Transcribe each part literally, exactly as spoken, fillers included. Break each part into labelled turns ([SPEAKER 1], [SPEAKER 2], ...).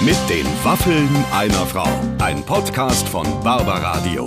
[SPEAKER 1] Mit den Waffeln einer Frau. Ein Podcast von Barbaradio.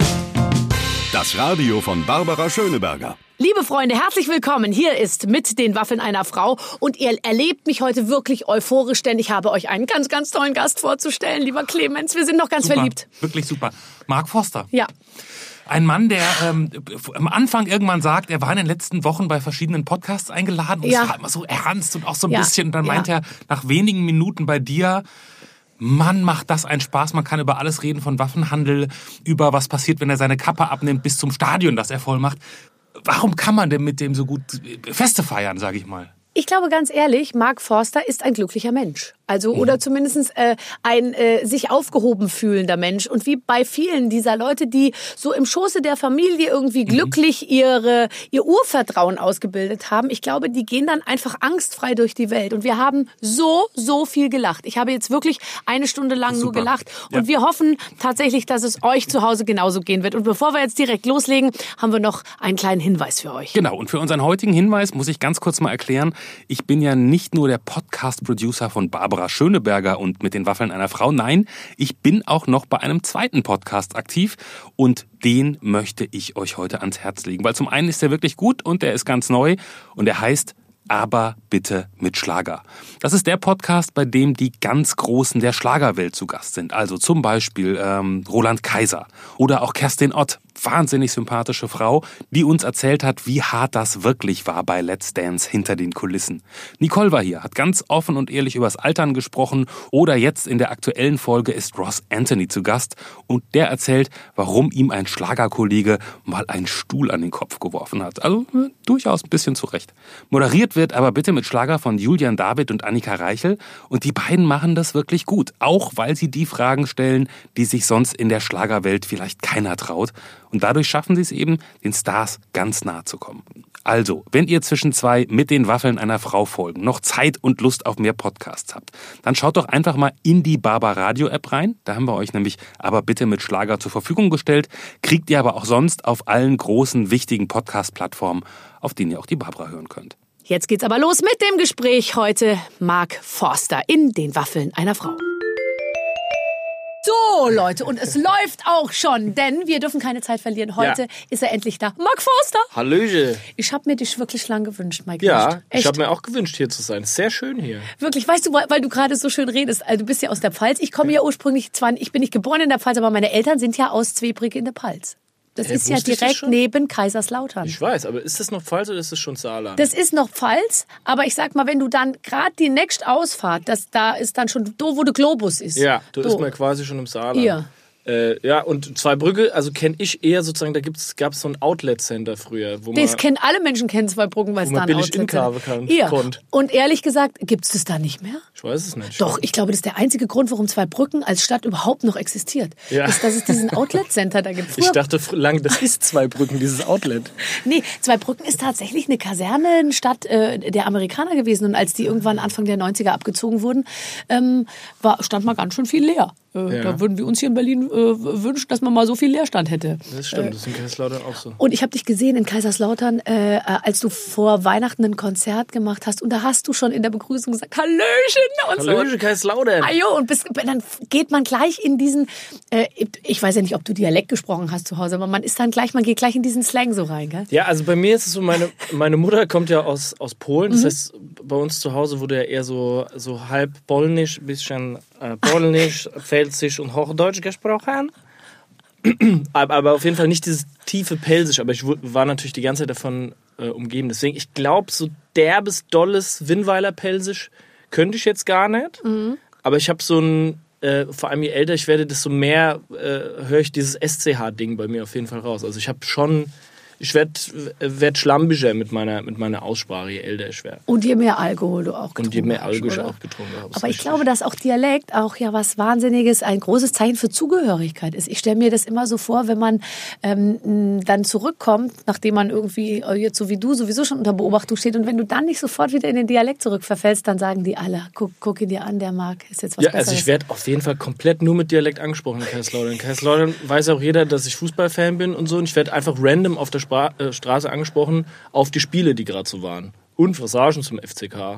[SPEAKER 1] Das Radio von Barbara Schöneberger.
[SPEAKER 2] Liebe Freunde, herzlich willkommen. Hier ist Mit den Waffeln einer Frau. Und ihr erlebt mich heute wirklich euphorisch, denn ich habe euch einen ganz, ganz tollen Gast vorzustellen. Lieber Clemens, wir sind noch ganz
[SPEAKER 3] super,
[SPEAKER 2] verliebt.
[SPEAKER 3] Wirklich super. Mark Forster.
[SPEAKER 2] Ja.
[SPEAKER 3] Ein Mann, der ähm, am Anfang irgendwann sagt, er war in den letzten Wochen bei verschiedenen Podcasts eingeladen und
[SPEAKER 2] Ja.
[SPEAKER 3] es war immer so ernst und auch so ein
[SPEAKER 2] Ja.
[SPEAKER 3] bisschen. Und dann
[SPEAKER 2] Ja.
[SPEAKER 3] meint er nach wenigen Minuten bei dir, Mann, macht das einen Spaß. Man kann über alles reden, von Waffenhandel, über was passiert, wenn er seine Kappe abnimmt, bis zum Stadion, das er voll macht. Warum kann man denn mit dem so gut Feste feiern, sage ich mal?
[SPEAKER 2] Ich glaube ganz ehrlich, Mark Forster ist ein glücklicher Mensch. Also, oder zumindest äh, ein äh, sich aufgehoben fühlender Mensch. Und wie bei vielen dieser Leute, die so im Schoße der Familie irgendwie glücklich ihre, ihr Urvertrauen ausgebildet haben, ich glaube, die gehen dann einfach angstfrei durch die Welt. Und wir haben so, so viel gelacht. Ich habe jetzt wirklich eine Stunde lang nur
[SPEAKER 3] Super.
[SPEAKER 2] gelacht. Und
[SPEAKER 3] Ja.
[SPEAKER 2] wir hoffen tatsächlich, dass es euch zu Hause genauso gehen wird. Und bevor wir jetzt direkt loslegen, haben wir noch einen kleinen Hinweis für euch.
[SPEAKER 3] Genau, und für unseren heutigen Hinweis muss ich ganz kurz mal erklären, ich bin ja nicht nur der Podcast-Producer von Barbara Schöneberger und Mit den Waffeln einer Frau, nein, ich bin auch noch bei einem zweiten Podcast aktiv und den möchte ich euch heute ans Herz legen, weil zum einen ist der wirklich gut und der ist ganz neu und der heißt Aber bitte mit Schlager. Das ist der Podcast, bei dem die ganz Großen der Schlagerwelt zu Gast sind. Also zum Beispiel ähm, Roland Kaiser oder auch Kerstin Ott. Wahnsinnig sympathische Frau, die uns erzählt hat, wie hart das wirklich war bei Let's Dance hinter den Kulissen. Nicole war hier, hat ganz offen und ehrlich übers Altern gesprochen. Oder jetzt in der aktuellen Folge ist Ross Anthony zu Gast und der erzählt, warum ihm ein Schlagerkollege mal einen Stuhl an den Kopf geworfen hat. Also äh, durchaus ein bisschen zurecht. Moderiert wird aber bitte mit Schlager von Julian David und Annika Reichel und die beiden machen das wirklich gut, auch weil sie die Fragen stellen, die sich sonst in der Schlagerwelt vielleicht keiner traut. Und dadurch schaffen sie es eben, den Stars ganz nahe zu kommen. Also, wenn ihr zwischen zwei Mit den Waffeln einer Frau Folgen noch Zeit und Lust auf mehr Podcasts habt, dann schaut doch einfach mal in die Barbaradio-App rein. Da haben wir euch nämlich Aber bitte mit Schlager zur Verfügung gestellt. Kriegt ihr aber auch sonst auf allen großen, wichtigen Podcast-Plattformen, auf denen ihr auch die Barbara hören könnt.
[SPEAKER 2] Jetzt geht's aber los mit dem Gespräch heute. Mark Forster in den Waffeln einer Frau. So, Leute, und es läuft auch schon, denn wir dürfen keine Zeit verlieren. Heute
[SPEAKER 4] Ja.
[SPEAKER 2] ist er endlich da. Mark Forster!
[SPEAKER 4] Hallöche.
[SPEAKER 2] Ich habe mir dich wirklich lang gewünscht, Mike.
[SPEAKER 4] Ja,
[SPEAKER 2] Echt.
[SPEAKER 4] ich habe mir auch gewünscht, hier zu sein. Sehr schön hier.
[SPEAKER 2] Wirklich, weißt du, weil weil du gerade so schön redest, also du bist ja aus der Pfalz. Ich komme ja ursprünglich, zwar, ich bin nicht geboren in der Pfalz, aber meine Eltern sind ja aus Zweibrück in der Pfalz. Das
[SPEAKER 4] Hä,
[SPEAKER 2] ist ja
[SPEAKER 4] wusste ich das
[SPEAKER 2] direkt
[SPEAKER 4] schon?
[SPEAKER 2] neben Kaiserslautern.
[SPEAKER 4] Ich weiß, aber ist das noch Pfalz oder ist das schon Saarland?
[SPEAKER 2] Das ist noch Pfalz, aber ich sag mal, wenn du dann gerade die nächste Ausfahrt, das da ist dann schon, da wo der Globus ist.
[SPEAKER 4] ja, da
[SPEAKER 2] Do.
[SPEAKER 4] ist man quasi schon im Saarland.
[SPEAKER 2] Ja.
[SPEAKER 4] Äh, ja, und Zweibrügge, also kenne ich eher sozusagen, da gab es so ein Outlet-Center früher, wo man,
[SPEAKER 2] Das kennen alle Menschen, kennen Zweibrücken, weil es
[SPEAKER 4] wo man
[SPEAKER 2] da ein
[SPEAKER 4] billig
[SPEAKER 2] Outlet
[SPEAKER 4] inkaufen
[SPEAKER 2] sind.
[SPEAKER 4] kann-
[SPEAKER 2] Ja.
[SPEAKER 4] konnt.
[SPEAKER 2] Und ehrlich gesagt, gibt es das da nicht mehr?
[SPEAKER 4] ich weiß es nicht.
[SPEAKER 2] Doch, ich glaube, das ist der einzige Grund, warum Zweibrücken als Stadt überhaupt noch existiert.
[SPEAKER 4] Ja.
[SPEAKER 2] Ist, dass es diesen Outlet-Center da gibt.
[SPEAKER 4] Ich
[SPEAKER 2] Früher-
[SPEAKER 4] dachte fr- lang, das ist Zweibrücken, dieses Outlet.
[SPEAKER 2] Nee, Zweibrücken ist tatsächlich eine Kasernenstadt äh, der Amerikaner gewesen. Und als die irgendwann Anfang der neunziger abgezogen wurden, ähm, war, stand mal ganz schön viel leer. Äh,
[SPEAKER 4] Ja.
[SPEAKER 2] Da würden wir uns hier in Berlin äh, wünschen, dass man mal so viel Leerstand hätte.
[SPEAKER 4] Das stimmt, das ist in Kaiserslautern auch so.
[SPEAKER 2] Und ich habe dich gesehen in Kaiserslautern, äh, als du vor Weihnachten ein Konzert gemacht hast. Und da hast du schon in der Begrüßung gesagt, Hallöchen und
[SPEAKER 4] Hallöchen,
[SPEAKER 2] so.
[SPEAKER 4] Kaiserslautern.
[SPEAKER 2] Ah, jo, und bis, dann geht man gleich in diesen, äh, ich weiß ja nicht, ob du Dialekt gesprochen hast zu Hause, aber man ist dann gleich, man geht gleich in diesen Slang so rein, gell?
[SPEAKER 4] Ja, also bei mir ist es so, meine, meine Mutter kommt ja aus, aus Polen. Das heißt, bei uns zu Hause wurde ja eher so, so halb polnisch, ein bisschen äh, polnisch, pfälzisch und Hochdeutsch gesprochen. aber, aber auf jeden Fall nicht dieses tiefe Pelsisch. Aber ich war natürlich die ganze Zeit davon äh, umgeben. Deswegen, ich glaube, so derbes, dolles Winnweiler Pelsisch könnte ich jetzt gar nicht. Mhm. Aber ich habe so ein, äh, vor allem je älter ich werde, desto mehr äh, höre ich dieses S C H-Ding bei mir auf jeden Fall raus. Also ich habe schon... Ich werde werd schlampischer mit meiner, mit meiner Aussprache, je älter ich werde.
[SPEAKER 2] Und je mehr Alkohol du auch getrunken
[SPEAKER 4] Und je mehr
[SPEAKER 2] hast,
[SPEAKER 4] Alkohol ich
[SPEAKER 2] oder?
[SPEAKER 4] auch getrunken habe.
[SPEAKER 2] Aber ich glaube, dass auch Dialekt auch ja was Wahnsinniges, ein großes Zeichen für Zugehörigkeit ist. Ich stelle mir das immer so vor, wenn man ähm, dann zurückkommt, nachdem man irgendwie äh, jetzt so wie du sowieso schon unter Beobachtung steht und wenn du dann nicht sofort wieder in den Dialekt zurückverfällst, dann sagen die alle, guck, guck ihn dir an, der Marc ist jetzt was
[SPEAKER 4] Ja,
[SPEAKER 2] Besseres.
[SPEAKER 4] also ich werde auf jeden Fall komplett nur mit Dialekt angesprochen in Kaiserslautern. In Kaiserslautern weiß auch jeder, dass ich Fußballfan bin und so. Und ich werde einfach random auf der Spra- äh, Straße angesprochen auf die Spiele, die gerade so waren. Und Massagen zum F C K.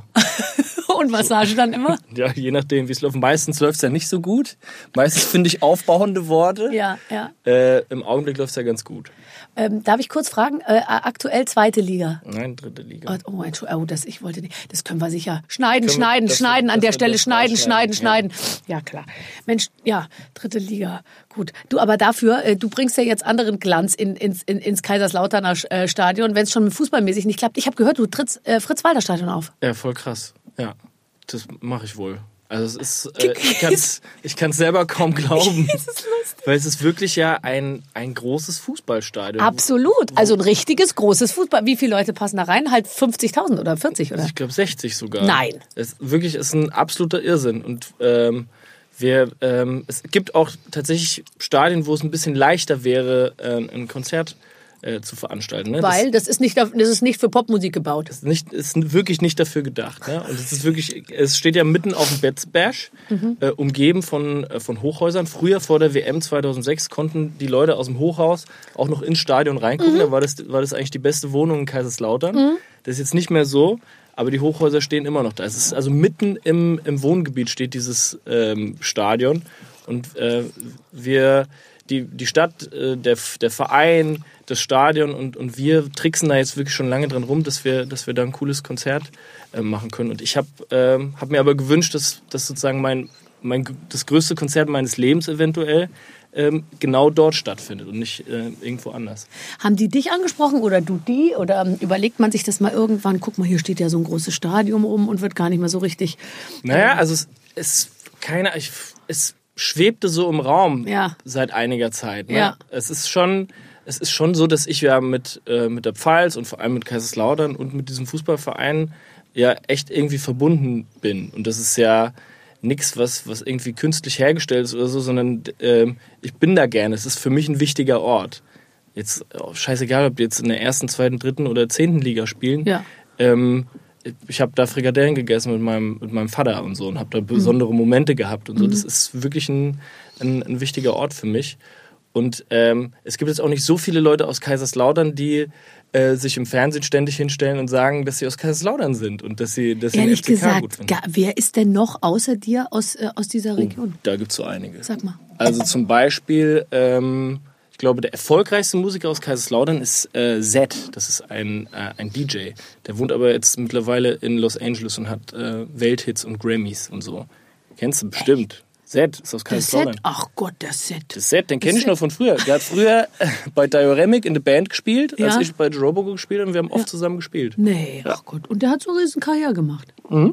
[SPEAKER 2] Und Massage dann immer?
[SPEAKER 4] Ja, je nachdem, wie es läuft. Meistens läuft es ja nicht so gut. Meistens finde ich aufbauende Worte.
[SPEAKER 2] Ja, ja.
[SPEAKER 4] Äh, Im Augenblick läuft es ja ganz gut.
[SPEAKER 2] Ähm, darf ich kurz fragen? Äh, aktuell zweite Liga.
[SPEAKER 4] Nein, dritte Liga.
[SPEAKER 2] Oh, Entschuldigung, oh, das, ich wollte nicht. Das können wir sicher. Schneiden,
[SPEAKER 4] Können wir-
[SPEAKER 2] schneiden,
[SPEAKER 4] das-
[SPEAKER 2] schneiden, an
[SPEAKER 4] das
[SPEAKER 2] der
[SPEAKER 4] wird
[SPEAKER 2] Stelle
[SPEAKER 4] das
[SPEAKER 2] schneiden, schneiden,
[SPEAKER 4] rausschneiden,
[SPEAKER 2] schneiden. Ja. klar. Mensch, ja, dritte Liga. Gut. Du, aber dafür, äh, du bringst ja jetzt anderen Glanz in, ins, in, ins Kaiserslauterner äh, Stadion, wenn es schon fußballmäßig nicht klappt. Ich habe gehört, du trittst äh, Fritz-Walter-Stadion auf.
[SPEAKER 4] Ja, voll krass. Ja, das mache ich wohl. Also es ist, äh, ich kann es ich kann's selber kaum glauben,
[SPEAKER 2] Das ist lustig.
[SPEAKER 4] weil es ist wirklich ja ein, ein großes Fußballstadion.
[SPEAKER 2] Absolut. Also ein richtiges, großes Fußball. Wie viele Leute passen da rein? Halt fünfzigtausend oder vierzig, oder?
[SPEAKER 4] Ich glaube sechzig sogar.
[SPEAKER 2] Nein.
[SPEAKER 4] Es wirklich ist ein absoluter Irrsinn. Und ähm, wir, ähm, es gibt auch tatsächlich Stadien, wo es ein bisschen leichter wäre, äh, ein Konzert äh, zu veranstalten. Ne?
[SPEAKER 2] Weil das ist, nicht, das ist nicht für Popmusik gebaut.
[SPEAKER 4] Das ist, nicht, ist wirklich nicht dafür gedacht. Ne? Und es ist wirklich, es steht ja mitten auf dem Betzberg,
[SPEAKER 2] Mhm.
[SPEAKER 4] äh, umgeben von, äh, von Hochhäusern. Früher vor der W M zweitausendsechs konnten die Leute aus dem Hochhaus auch noch ins Stadion reingucken.
[SPEAKER 2] Mhm.
[SPEAKER 4] Da war das, war das eigentlich die beste Wohnung in Kaiserslautern. Das ist jetzt nicht mehr so. Aber die Hochhäuser stehen immer noch da. Es ist also mitten im, im Wohngebiet steht dieses ähm, Stadion. Und äh, wir, die, die Stadt, äh, der, der Verein, das Stadion und, und wir tricksen da jetzt wirklich schon lange dran rum, dass wir, dass wir da ein cooles Konzert äh, machen können. Und ich habe ähm, hab mir aber gewünscht, dass, dass sozusagen mein, mein, das größte Konzert meines Lebens eventuell ähm, genau dort stattfindet und nicht äh, irgendwo anders.
[SPEAKER 2] Haben die dich angesprochen oder du die? Oder ähm, überlegt man sich das mal irgendwann? Guck mal, hier steht ja so ein großes Stadion rum und wird gar nicht mehr so richtig.
[SPEAKER 4] Naja, also es, es, keine, ich, es schwebte so im Raum
[SPEAKER 2] Ja.
[SPEAKER 4] seit einiger Zeit. Ne?
[SPEAKER 2] Ja.
[SPEAKER 4] Es ist schon, es ist schon so, dass ich ja mit, äh, mit der Pfalz und vor allem mit Kaiserslautern und mit diesem Fußballverein ja echt irgendwie verbunden bin. Und das ist ja nichts, was, was irgendwie künstlich hergestellt ist oder so, sondern äh, ich bin da gerne. Es ist für mich ein wichtiger Ort. Jetzt oh, scheißegal, ob die jetzt in der ersten, zweiten, dritten oder zehnten Liga spielen.
[SPEAKER 2] Ja.
[SPEAKER 4] Ähm, ich habe da Frikadellen gegessen mit meinem, mit meinem Vater und so und habe da besondere Momente gehabt und so. Das ist wirklich ein, ein, ein wichtiger Ort für mich. Und ähm, es gibt jetzt auch nicht so viele Leute aus Kaiserslautern, die äh, sich im Fernsehen ständig hinstellen und sagen, dass sie aus Kaiserslautern sind und dass sie, dass sie den
[SPEAKER 2] Ehrlich
[SPEAKER 4] F C K gut
[SPEAKER 2] gesagt,
[SPEAKER 4] finden.
[SPEAKER 2] ga, wer ist denn noch außer dir aus, äh, aus dieser Region?
[SPEAKER 4] Da gibt es so einige.
[SPEAKER 2] Sag mal.
[SPEAKER 4] Also zum Beispiel, ähm, ich glaube, der erfolgreichste Musiker aus Kaiserslautern ist äh, Zed. Das ist ein, äh, ein D J. Der wohnt aber jetzt mittlerweile in Los Angeles und hat äh, Welthits und Grammys und so. Kennst du bestimmt. Zed ist aus
[SPEAKER 2] Der
[SPEAKER 4] Kaiserslautern.
[SPEAKER 2] Set? Ach Gott, der Set.
[SPEAKER 4] Der Zed, den kenne
[SPEAKER 2] Das
[SPEAKER 4] ich noch von früher. Der hat früher äh, bei Dioramic in der Band gespielt, als
[SPEAKER 2] Ja.
[SPEAKER 4] ich bei Roboco gespielt habe und wir haben oft zusammen gespielt.
[SPEAKER 2] Nee, ach Gott. Und der hat so eine riesen Karriere gemacht.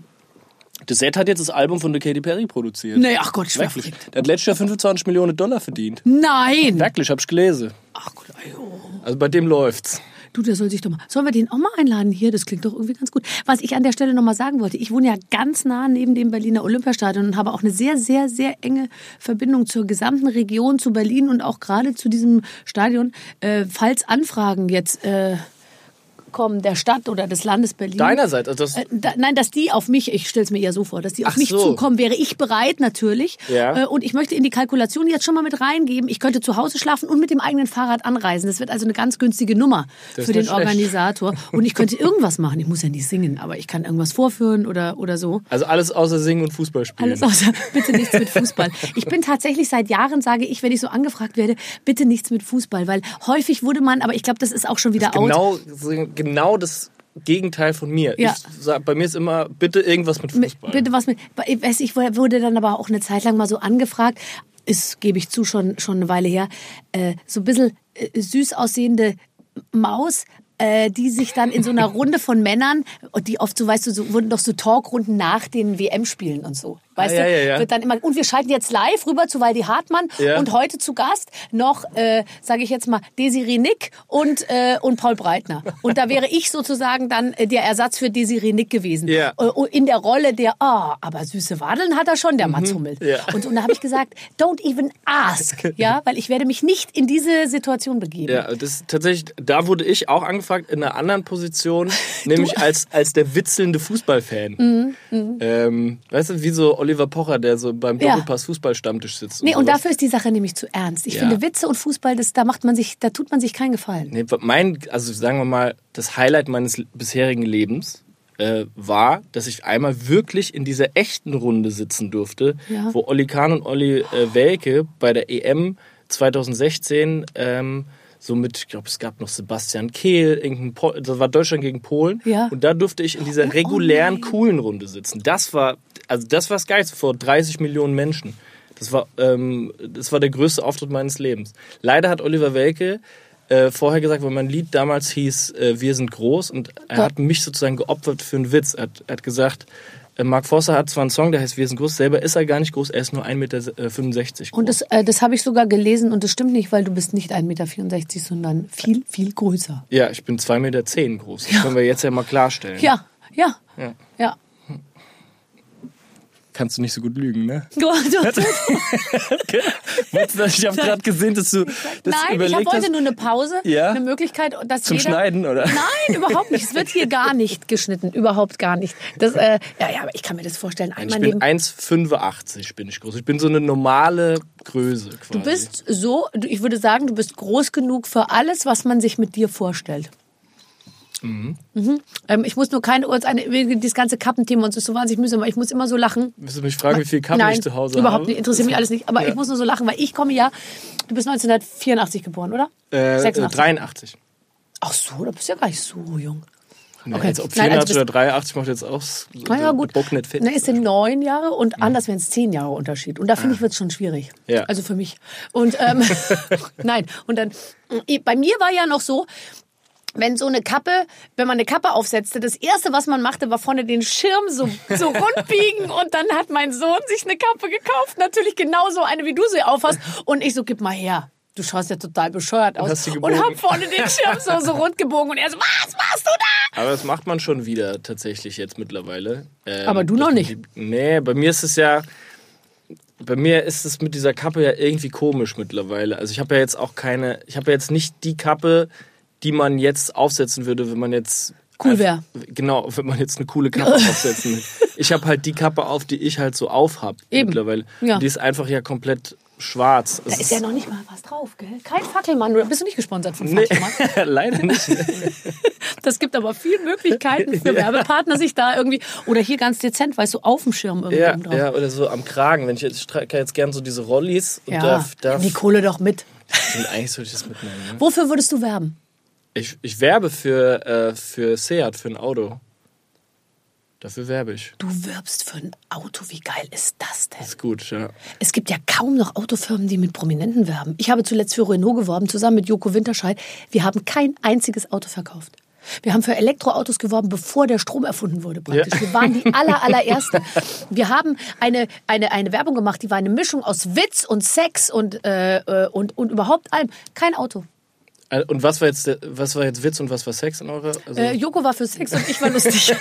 [SPEAKER 4] Der Zed hat jetzt das Album von der Katy Perry produziert.
[SPEAKER 2] Nee, ach Gott, ich war
[SPEAKER 4] Wirklich.
[SPEAKER 2] verrückt.
[SPEAKER 4] Der hat letztes Jahr fünfundzwanzig Millionen Dollar verdient.
[SPEAKER 2] Nein!
[SPEAKER 4] Wirklich, hab ich gelesen.
[SPEAKER 2] Ach Gott, ayo.
[SPEAKER 4] Also bei dem läuft's.
[SPEAKER 2] Du, der soll sich doch mal. Sollen wir den auch mal einladen hier? Das klingt doch irgendwie ganz gut. Was ich an der Stelle noch mal sagen wollte, ich wohne ja ganz nah neben dem Berliner Olympiastadion und habe auch eine sehr, sehr, sehr enge Verbindung zur gesamten Region, zu Berlin und auch gerade zu diesem Stadion. Äh, falls Anfragen jetzt äh, kommen der Stadt oder des Landes Berlin.
[SPEAKER 4] Deinerseits, also das,
[SPEAKER 2] Äh, da, nein, dass die auf mich, ich stelle es mir eher so vor, dass die auf
[SPEAKER 4] Ach
[SPEAKER 2] mich
[SPEAKER 4] so.
[SPEAKER 2] zukommen, wäre ich bereit natürlich.
[SPEAKER 4] Ja.
[SPEAKER 2] Äh, und ich möchte in die Kalkulation jetzt schon mal mit reingeben, ich könnte zu Hause schlafen und mit dem eigenen Fahrrad anreisen. Das wird also eine ganz günstige Nummer
[SPEAKER 4] Das ist
[SPEAKER 2] für den
[SPEAKER 4] nicht schlecht.
[SPEAKER 2] Organisator. Und ich könnte irgendwas machen. Ich muss ja nicht singen, aber ich kann irgendwas vorführen oder, oder so.
[SPEAKER 4] also alles außer Singen und Fußball spielen.
[SPEAKER 2] Alles außer, bitte nichts mit Fußball. Ich bin tatsächlich seit Jahren, sage ich, wenn ich so angefragt werde, bitte nichts mit Fußball. Weil häufig wurde man, aber ich glaube, das ist auch schon wieder out.
[SPEAKER 4] genau, genau das Gegenteil von mir.
[SPEAKER 2] Ja.
[SPEAKER 4] Ich sag, bei mir ist immer, bitte irgendwas mit Fußball.
[SPEAKER 2] Bitte was mit. Ich weiß, ich wurde dann aber auch eine Zeit lang mal so angefragt, ist, gebe ich zu, schon, schon eine Weile her, äh, so ein bisschen äh, süß aussehende Maus, äh, die sich dann in so einer Runde von Männern, die oft so, weißt du, so, wurden doch so Talkrunden nach den W M-Spielen und so. Weißt
[SPEAKER 4] Ah, ja,
[SPEAKER 2] du,
[SPEAKER 4] ja, ja.
[SPEAKER 2] wird dann immer, und wir schalten jetzt live rüber zu Waldi Hartmann
[SPEAKER 4] Ja.
[SPEAKER 2] und heute zu Gast noch, äh, sage ich jetzt mal, Desiree Nick und, äh, und Paul Breitner. Und da wäre ich sozusagen dann äh, der Ersatz für Desiree Nick gewesen.
[SPEAKER 4] Ja.
[SPEAKER 2] Äh, in der Rolle der, ah, aber süße Wadeln hat er schon, der Mats Hummel.
[SPEAKER 4] Ja.
[SPEAKER 2] Und, und da habe ich gesagt, don't even ask, ja, weil ich werde mich nicht in diese Situation begeben.
[SPEAKER 4] Ja, das tatsächlich, da wurde ich auch angefragt in einer anderen Position, nämlich als, als der witzelnde Fußballfan. Ähm, weißt du, wie so Oliver Pocher, der so beim
[SPEAKER 2] Ja.
[SPEAKER 4] Doppelpass Fußballstammtisch sitzt.
[SPEAKER 2] Nee, und
[SPEAKER 4] sowas.
[SPEAKER 2] dafür ist die Sache nämlich zu ernst. Ich
[SPEAKER 4] Ja.
[SPEAKER 2] finde Witze und Fußball, das, da macht man sich, da tut man sich keinen Gefallen.
[SPEAKER 4] Nee, mein, also sagen wir mal, das Highlight meines bisherigen Lebens äh, war, dass ich einmal wirklich in dieser echten Runde sitzen durfte,
[SPEAKER 2] Ja.
[SPEAKER 4] wo Olli Kahn und Olli äh, Welke bei der E M zwanzig sechzehn ähm, so mit, ich glaube, es gab noch Sebastian Kehl, irgendein Pol- das war Deutschland gegen Polen.
[SPEAKER 2] Ja.
[SPEAKER 4] Und da durfte ich in dieser regulären,
[SPEAKER 2] nein.
[SPEAKER 4] coolen Runde sitzen. Das war, also das war das Geilste, vor dreißig Millionen Menschen. Das war, ähm, das war der größte Auftritt meines Lebens. Leider hat Oliver Welke äh, vorher gesagt, weil mein Lied damals hieß äh, Wir sind groß, und er
[SPEAKER 2] Ja.
[SPEAKER 4] hat mich sozusagen geopfert für einen Witz. Er hat, er hat gesagt, äh, Mark Forster hat zwar einen Song, der heißt Wir sind groß, selber ist er gar nicht groß, er ist nur ein Meter fünfundsechzig groß.
[SPEAKER 2] Und das, äh, das habe ich sogar gelesen und das stimmt nicht, weil du bist nicht ein Meter vierundsechzig, sondern viel, viel größer.
[SPEAKER 4] Ja, ich bin zwei Meter zehn groß. Das können wir jetzt ja mal klarstellen.
[SPEAKER 2] Ja, ja,
[SPEAKER 4] Ja.
[SPEAKER 2] ja.
[SPEAKER 4] Kannst du nicht so gut lügen, ne?
[SPEAKER 2] Du, du, du.
[SPEAKER 4] Ich habe gerade gesehen, dass du das
[SPEAKER 2] Nein, ich
[SPEAKER 4] überlegt
[SPEAKER 2] habe heute
[SPEAKER 4] hast.
[SPEAKER 2] nur eine Pause,
[SPEAKER 4] Ja?
[SPEAKER 2] eine Möglichkeit, dass
[SPEAKER 4] Zum
[SPEAKER 2] jeder...
[SPEAKER 4] Schneiden, oder?
[SPEAKER 2] Nein, überhaupt nicht. Es wird hier gar nicht geschnitten, überhaupt gar nicht. Das, äh, ja, ja, aber ich kann mir das vorstellen.
[SPEAKER 4] Ich
[SPEAKER 2] Einmal
[SPEAKER 4] bin
[SPEAKER 2] neben,
[SPEAKER 4] eins Komma fünfundachtzig bin ich groß. Ich bin so eine normale Größe quasi.
[SPEAKER 2] du bist so, du- ich würde sagen, du bist groß genug für alles, was man sich mit dir vorstellt. Mhm. Ähm, ich muss nur keine Uhr, eine, das ganze Kappenthema und so ist so wahnsinnig mühsam, weil ich muss immer so lachen.
[SPEAKER 4] Willst du mich fragen, wie viel Kappen
[SPEAKER 2] Nein,
[SPEAKER 4] ich zu Hause
[SPEAKER 2] überhaupt
[SPEAKER 4] habe?
[SPEAKER 2] nicht, interessiert mich alles nicht. Aber
[SPEAKER 4] Ja.
[SPEAKER 2] ich muss nur so lachen, weil ich komme ja, du bist neunzehnhundertvierundachtzig geboren, oder?
[SPEAKER 4] Äh,
[SPEAKER 2] sechsundachtzig.
[SPEAKER 4] dreiundachtzig.
[SPEAKER 2] Ach so, da bist du ja gar nicht so jung.
[SPEAKER 4] Nee,
[SPEAKER 2] Okay.
[SPEAKER 4] jetzt ob
[SPEAKER 2] Nein, also
[SPEAKER 4] vierundachtzig oder dreiundachtzig macht jetzt auch so
[SPEAKER 2] Na ja, gut.
[SPEAKER 4] Bock nicht fit.
[SPEAKER 2] Na, es sind neun Jahre und anders wären es zehn Jahre Unterschied. Und da finde ich, wird es schon schwierig.
[SPEAKER 4] Ja.
[SPEAKER 2] Also für mich. Und ähm, nein, und dann, bei mir war ja noch so, wenn so eine Kappe, wenn man eine Kappe aufsetzte, das Erste, was man machte, war vorne den Schirm so, so rund biegen und dann hat mein Sohn sich eine Kappe gekauft. Natürlich genauso eine, wie du sie aufhast. Und ich so, gib mal her. Du schaust ja total bescheuert aus.
[SPEAKER 4] hast sie
[SPEAKER 2] Und
[SPEAKER 4] gebogen.
[SPEAKER 2] hab vorne den Schirm so, so rund gebogen. Und er so, was machst du da?
[SPEAKER 4] Aber das macht man schon wieder tatsächlich jetzt mittlerweile. Ähm,
[SPEAKER 2] Aber du noch
[SPEAKER 4] dass man
[SPEAKER 2] nicht.
[SPEAKER 4] Die, nee, bei mir ist es ja... Bei mir ist es mit dieser Kappe ja irgendwie komisch mittlerweile. Also ich habe ja jetzt auch keine... Ich habe ja jetzt nicht die Kappe, die man jetzt aufsetzen würde, wenn man jetzt...
[SPEAKER 2] Cool wär.
[SPEAKER 4] Genau, wenn man jetzt eine coole Kappe aufsetzen will. Ich habe halt die Kappe auf, die ich halt so aufhab
[SPEAKER 2] Eben.
[SPEAKER 4] mittlerweile.
[SPEAKER 2] Ja.
[SPEAKER 4] Und die ist einfach ja komplett schwarz.
[SPEAKER 2] Da ist ja noch nicht mal was drauf, gell? Kein Fackelmann. Oder bist du nicht gesponsert von
[SPEAKER 4] Nee,
[SPEAKER 2] Fackelmann?
[SPEAKER 4] leider nicht.
[SPEAKER 2] Das gibt aber viele Möglichkeiten für Werbepartner, sich da irgendwie... Oder hier ganz dezent, weißt du, auf dem Schirm irgendwie
[SPEAKER 4] Ja,
[SPEAKER 2] drauf.
[SPEAKER 4] ja, oder so am Kragen. Wenn ich jetzt, ich trage jetzt gern so diese Rollis und
[SPEAKER 2] Ja,
[SPEAKER 4] darf, darf
[SPEAKER 2] die Kohle doch mit.
[SPEAKER 4] und eigentlich sollte ich das mitnehmen. Ne?
[SPEAKER 2] Wofür würdest du werben?
[SPEAKER 4] Ich, ich werbe für, äh, für Seat, für ein Auto. Dafür werbe ich.
[SPEAKER 2] Du wirbst für ein Auto. Wie geil ist das denn?
[SPEAKER 4] Ist gut, ja.
[SPEAKER 2] Es gibt ja kaum noch Autofirmen, die mit Prominenten werben. Ich habe zuletzt für Renault geworben, zusammen mit Joko Winterscheid. Wir haben kein einziges Auto verkauft. Wir haben für Elektroautos geworben, bevor der Strom erfunden wurde praktisch.
[SPEAKER 4] Ja.
[SPEAKER 2] Wir waren die aller, allerersten. Wir haben eine, eine, eine Werbung gemacht, die war eine Mischung aus Witz und Sex und, äh, äh, und, und überhaupt allem. Kein Auto.
[SPEAKER 4] Und was war jetzt, der- was war jetzt Witz und was war Sex in eurer? Also,
[SPEAKER 2] Äh, Joko war für Sex und ich war lustig.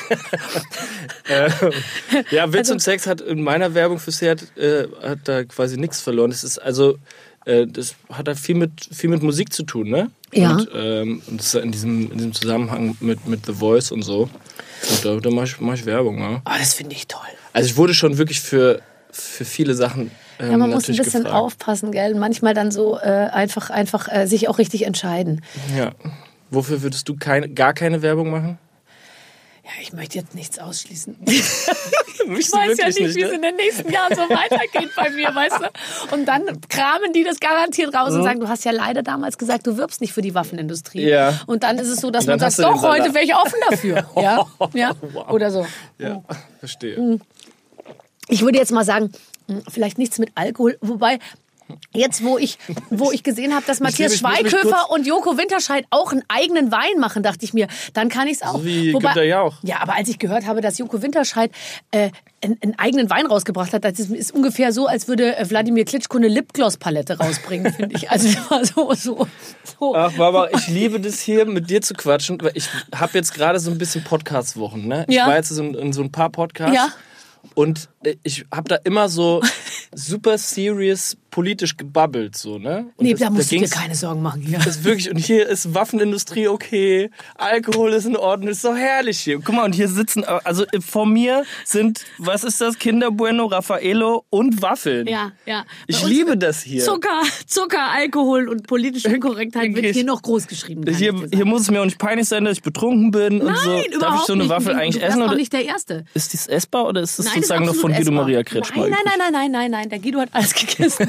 [SPEAKER 4] ja, Witz
[SPEAKER 2] also-
[SPEAKER 4] und Sex hat in meiner Werbung für Seat äh, hat da quasi nichts verloren. Das ist also, äh, das hat da viel mit viel mit Musik zu tun, ne?
[SPEAKER 2] Ja.
[SPEAKER 4] Und, ähm, und das ist in diesem in diesem Zusammenhang mit mit The Voice und so. Und da, da mache ich, mach ich Werbung, ne?
[SPEAKER 2] Oh, das finde ich toll.
[SPEAKER 4] Also ich wurde schon wirklich für für viele Sachen ähm,
[SPEAKER 2] Ja, man muss ein
[SPEAKER 4] natürlich
[SPEAKER 2] bisschen
[SPEAKER 4] gefragt.
[SPEAKER 2] aufpassen, gell? Manchmal dann so äh, einfach, einfach äh, sich auch richtig entscheiden.
[SPEAKER 4] Ja. Wofür würdest du keine, gar keine Werbung machen?
[SPEAKER 2] Ja, ich möchte jetzt nichts ausschließen.
[SPEAKER 4] Ich
[SPEAKER 2] Ich weiß ja nicht, wie es in den nächsten Jahren so weitergeht bei mir, weißt du? Und dann kramen die das garantiert raus und sagen, du hast ja leider damals gesagt, du wirbst nicht für die Waffenindustrie.
[SPEAKER 4] Ja.
[SPEAKER 2] Und dann ist es so, dass
[SPEAKER 4] Und dann
[SPEAKER 2] man
[SPEAKER 4] hast
[SPEAKER 2] sagt,
[SPEAKER 4] du
[SPEAKER 2] doch,
[SPEAKER 4] den Salat.
[SPEAKER 2] heute wäre ich offen dafür. Ja? Ja?
[SPEAKER 4] Wow.
[SPEAKER 2] Oder so.
[SPEAKER 4] Ja, verstehe.
[SPEAKER 2] Ich würde jetzt mal sagen, mh, vielleicht nichts mit Alkohol, wobei... Jetzt, wo ich, wo ich gesehen habe, dass Matthias
[SPEAKER 4] ich muss mich
[SPEAKER 2] Schweighöfer
[SPEAKER 4] kurz-
[SPEAKER 2] und Joko Winterscheid auch einen eigenen Wein machen, dachte ich mir, dann kann ich es auch.
[SPEAKER 4] So wie Günter Jauch.
[SPEAKER 2] Ja, aber als ich gehört habe, dass Joko Winterscheid äh, einen, einen eigenen Wein rausgebracht hat, das ist, ist ungefähr so, als würde äh, Wladimir Klitschko eine Lipgloss-Palette rausbringen, finde ich. Also das war so, so, so.
[SPEAKER 4] Ach, Barbara, ich liebe das hier, mit dir zu quatschen, weil ich habe jetzt gerade so ein bisschen Podcast-Wochen, ne? Ich
[SPEAKER 2] Ja.
[SPEAKER 4] war jetzt so in, in so ein paar Podcasts
[SPEAKER 2] Ja.
[SPEAKER 4] und äh, ich habe da immer so super serious politisch gebabbelt, so, ne? Und
[SPEAKER 2] Nee,
[SPEAKER 4] das,
[SPEAKER 2] da musst
[SPEAKER 4] da
[SPEAKER 2] du dir keine Sorgen machen. Ja.
[SPEAKER 4] Das ist wirklich, und hier ist Waffenindustrie okay, Alkohol ist in Ordnung, ist so herrlich hier. Guck mal, und hier sitzen, also vor mir sind, was ist das? Kinder Bueno, Raffaello und Waffeln.
[SPEAKER 2] Ja, ja.
[SPEAKER 4] Ich liebe das hier.
[SPEAKER 2] Zucker, Zucker, Alkohol und politische Unkorrektheit wird hier noch groß geschrieben.
[SPEAKER 4] Hier, hier muss es mir auch nicht peinlich sein, dass ich betrunken bin und
[SPEAKER 2] Nein,
[SPEAKER 4] so.
[SPEAKER 2] überhaupt
[SPEAKER 4] Darf ich so eine
[SPEAKER 2] nicht.
[SPEAKER 4] Waffel
[SPEAKER 2] Du
[SPEAKER 4] eigentlich
[SPEAKER 2] wärst
[SPEAKER 4] essen?
[SPEAKER 2] auch
[SPEAKER 4] Oder
[SPEAKER 2] nicht der Erste.
[SPEAKER 4] ist das essbar oder ist das
[SPEAKER 2] Nein,
[SPEAKER 4] sozusagen
[SPEAKER 2] das ist
[SPEAKER 4] noch von Guido
[SPEAKER 2] essbar.
[SPEAKER 4] Maria Kretschmer?
[SPEAKER 2] Nein, nein, nein, nein, nein, nein, nein. Der Guido hat alles gegessen.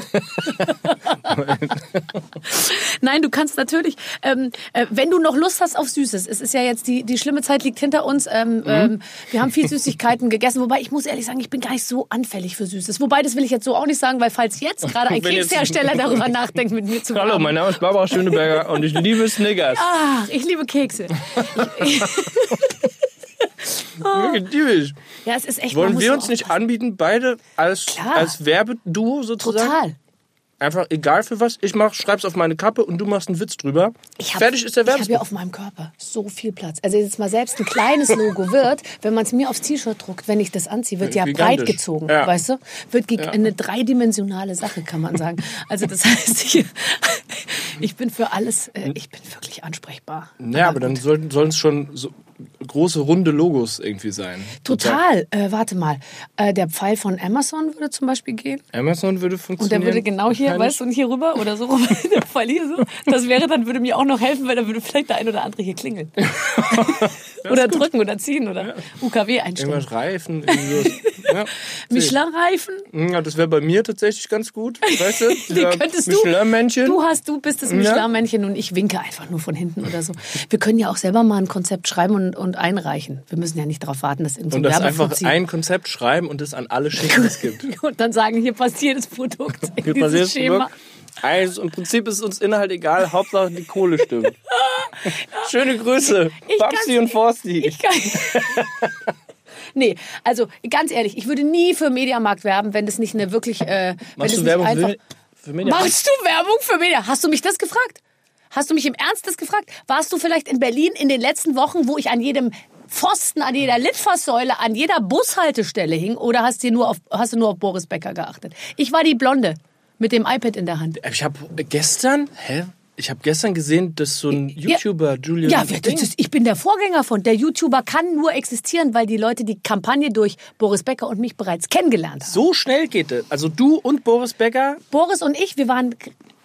[SPEAKER 2] Nein, du kannst natürlich, ähm, äh, wenn du noch Lust hast auf Süßes, es ist ja jetzt, die, die schlimme Zeit liegt hinter uns, ähm, mhm. ähm, wir haben viel Süßigkeiten gegessen, wobei ich muss ehrlich sagen, ich bin gar nicht so anfällig für Süßes. Wobei, das will ich jetzt so auch nicht sagen, weil falls jetzt gerade ein Kekshersteller darüber nachdenkt, mit mir zu
[SPEAKER 4] Hallo,
[SPEAKER 2] haben.
[SPEAKER 4] mein Name ist Barbara Schöneberger und ich liebe Snickers.
[SPEAKER 2] Ach, ich liebe Kekse. Ich,
[SPEAKER 4] Wirklich typisch.
[SPEAKER 2] ja, es ist echt.
[SPEAKER 4] Wollen wir
[SPEAKER 2] so
[SPEAKER 4] uns nicht
[SPEAKER 2] aufpassen.
[SPEAKER 4] anbieten, beide als,
[SPEAKER 2] Klar.
[SPEAKER 4] als Werbeduo sozusagen?
[SPEAKER 2] Total.
[SPEAKER 4] Einfach egal für was. Ich mach, schreib's auf meine Kappe und du machst einen Witz drüber.
[SPEAKER 2] Ich hab,
[SPEAKER 4] Fertig ist der
[SPEAKER 2] Ich habe
[SPEAKER 4] Werbespot.
[SPEAKER 2] ja auf meinem Körper so viel Platz. Also jetzt mal selbst ein kleines Logo wird, wenn man es mir aufs T-Shirt druckt, wenn ich das anziehe, wird ja
[SPEAKER 4] Gigantisch.
[SPEAKER 2] breit gezogen,
[SPEAKER 4] Ja.
[SPEAKER 2] weißt du? Wird ge-
[SPEAKER 4] Ja.
[SPEAKER 2] eine dreidimensionale Sache, kann man sagen. Also das heißt, ich, ich bin für alles, äh, ich bin wirklich ansprechbar.
[SPEAKER 4] Ja, aber dann sollten sollen es schon so große, runde Logos irgendwie sein.
[SPEAKER 2] Total. Äh, warte mal. Äh, der Pfeil von Amazon würde zum Beispiel gehen.
[SPEAKER 4] Amazon würde
[SPEAKER 2] Und
[SPEAKER 4] funktionieren.
[SPEAKER 2] der würde genau hier,
[SPEAKER 4] Wahrscheinlich.
[SPEAKER 2] weißt du, und hier rüber oder so rum, der Pfeil hier so. Das wäre dann, würde mir auch noch helfen, weil dann würde vielleicht der ein oder andere hier klingeln. Oder drücken oder ziehen oder U K W einstellen.
[SPEAKER 4] Irgendwas Reifen. Irgendwie so. Ja.
[SPEAKER 2] Michelin-Reifen.
[SPEAKER 4] Ja, das wäre bei mir tatsächlich ganz gut. Weißt du?
[SPEAKER 2] Die
[SPEAKER 4] Dieser
[SPEAKER 2] könntest du.
[SPEAKER 4] Michelin-Männchen.
[SPEAKER 2] Du hast, du bist das Michelin-Männchen und ich winke einfach nur von hinten oder so. Wir können ja auch selber mal ein Konzept schreiben und, und einreichen. Wir müssen ja nicht darauf warten, dass irgendein
[SPEAKER 4] Und das
[SPEAKER 2] Werbeflug
[SPEAKER 4] einfach
[SPEAKER 2] zieht.
[SPEAKER 4] ein Konzept schreiben und es an alle schicken, die es gibt.
[SPEAKER 2] Und dann sagen, hier passt jedes Produkt in
[SPEAKER 4] Hier
[SPEAKER 2] dieses
[SPEAKER 4] passiert
[SPEAKER 2] Schema.
[SPEAKER 4] Also im Prinzip ist uns Inhalt egal, Hauptsache die Kohle stimmt. Schöne Grüße,
[SPEAKER 2] Ich
[SPEAKER 4] Babsi
[SPEAKER 2] kann's-
[SPEAKER 4] und Forsti.
[SPEAKER 2] Ich kann... Nee, also ganz ehrlich, ich würde nie für Mediamarkt werben, wenn das nicht eine wirklich... Äh, wenn
[SPEAKER 4] Machst
[SPEAKER 2] das
[SPEAKER 4] du
[SPEAKER 2] nicht
[SPEAKER 4] Werbung
[SPEAKER 2] einfach...
[SPEAKER 4] für, für Mediamarkt?
[SPEAKER 2] Machst du Werbung für Media? Hast du mich das gefragt? Hast du mich im Ernst das gefragt? Warst du vielleicht in Berlin in den letzten Wochen, wo ich an jedem Pfosten, an jeder Litfaßsäule, an jeder Bushaltestelle hing? Oder hast du nur auf, hast du nur auf Boris Becker geachtet? Ich war die Blonde mit dem iPad in der Hand.
[SPEAKER 4] Ich habe gestern, hä? Ich habe gestern gesehen, dass so ein YouTuber, Julian...
[SPEAKER 2] Ja, wir- das ist, ich bin der Vorgänger von. Der YouTuber kann nur existieren, weil die Leute die Kampagne durch Boris Becker und mich bereits kennengelernt haben.
[SPEAKER 4] So schnell geht es. Also du und Boris Becker,
[SPEAKER 2] Boris und ich, wir waren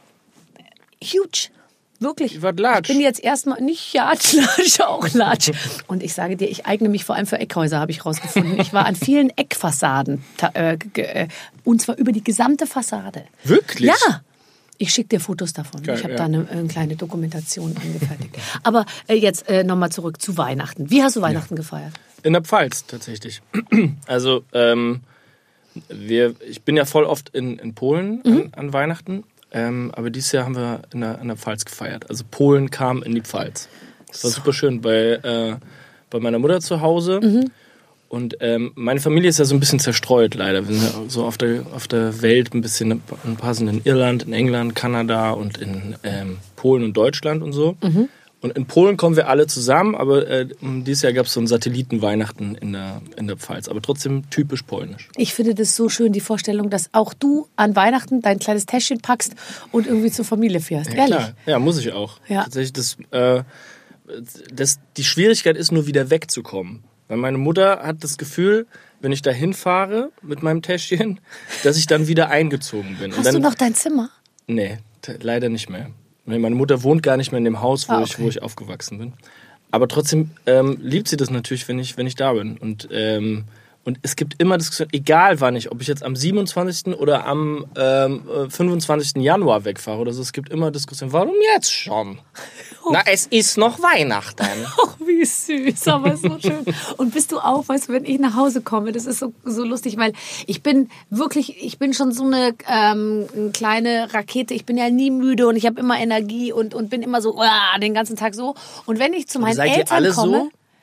[SPEAKER 2] huge. Wirklich.
[SPEAKER 4] Ihr wart Latsch.
[SPEAKER 2] Ich bin jetzt erstmal nicht Latsch, Latsch, auch Latsch. Und ich sage dir, ich eigne mich vor allem für Eckhäuser, habe ich rausgefunden. Ich war an vielen Eckfassaden. ta- Äh, ge- äh, und zwar über die gesamte Fassade.
[SPEAKER 4] Wirklich?
[SPEAKER 2] Ja. Ich schicke dir Fotos davon.
[SPEAKER 4] Geil,
[SPEAKER 2] ich habe
[SPEAKER 4] ja.
[SPEAKER 2] da eine, eine kleine Dokumentation angefertigt. Aber äh, jetzt äh, nochmal zurück zu Weihnachten. Wie hast du Weihnachten gefeiert?
[SPEAKER 4] in der Pfalz tatsächlich. Also ähm, wir, ich bin ja voll oft in, in Polen
[SPEAKER 2] Mhm.
[SPEAKER 4] an, an Weihnachten. Ähm, aber dieses Jahr haben wir in der, in der Pfalz gefeiert. Also Polen kam in die Pfalz. Das war super schön bei, äh, bei meiner Mutter zu Hause.
[SPEAKER 2] Mhm.
[SPEAKER 4] Und ähm, meine Familie ist ja so ein bisschen zerstreut leider. Wir sind ja so auf der, auf der Welt ein bisschen, ein paar sind in Irland, in England, Kanada und in ähm, Polen und Deutschland und so.
[SPEAKER 2] Mhm.
[SPEAKER 4] Und in Polen kommen wir alle zusammen, aber äh, dieses Jahr gab es so ein Satellitenweihnachten in der, in der Pfalz. Aber trotzdem typisch polnisch.
[SPEAKER 2] Ich finde das so schön, die Vorstellung, dass auch du an Weihnachten dein kleines Täschchen packst und irgendwie zur Familie fährst.
[SPEAKER 4] Ja,
[SPEAKER 2] Ehrlich.
[SPEAKER 4] klar. Ja, muss ich auch.
[SPEAKER 2] Ja.
[SPEAKER 4] Tatsächlich, das, äh, das, die Schwierigkeit ist nur wieder wegzukommen. Weil meine Mutter hat das Gefühl, wenn ich da hinfahre mit meinem Täschchen, dass ich dann wieder eingezogen bin. Und
[SPEAKER 2] Hast
[SPEAKER 4] dann,
[SPEAKER 2] du noch dein Zimmer?
[SPEAKER 4] Nee, t- leider nicht mehr. Meine Mutter wohnt gar nicht mehr in dem Haus, wo,
[SPEAKER 2] Ah,
[SPEAKER 4] ich,
[SPEAKER 2] okay.
[SPEAKER 4] wo ich aufgewachsen bin. Aber trotzdem ähm, liebt sie das natürlich, wenn ich, wenn ich da bin. Und, ähm, und es gibt immer Diskussionen, egal wann ich, ob ich jetzt am siebenundzwanzigsten oder am ähm, äh, fünfundzwanzigsten Januar wegfahre oder so, es gibt immer Diskussionen. Warum jetzt schon? Na, es ist noch Weihnachten.
[SPEAKER 2] Ach, wie süß, aber so schön. Und bist du auch, weißt du, wenn ich nach Hause komme, das ist so, so lustig, weil ich bin wirklich, ich bin schon so eine ähm, eine kleine Rakete. Ich bin ja nie müde und ich habe immer Energie und, und bin immer so uah, den ganzen Tag so. Und wenn ich zu meinen
[SPEAKER 4] Seid ihr
[SPEAKER 2] Eltern
[SPEAKER 4] alle
[SPEAKER 2] komme...
[SPEAKER 4] so?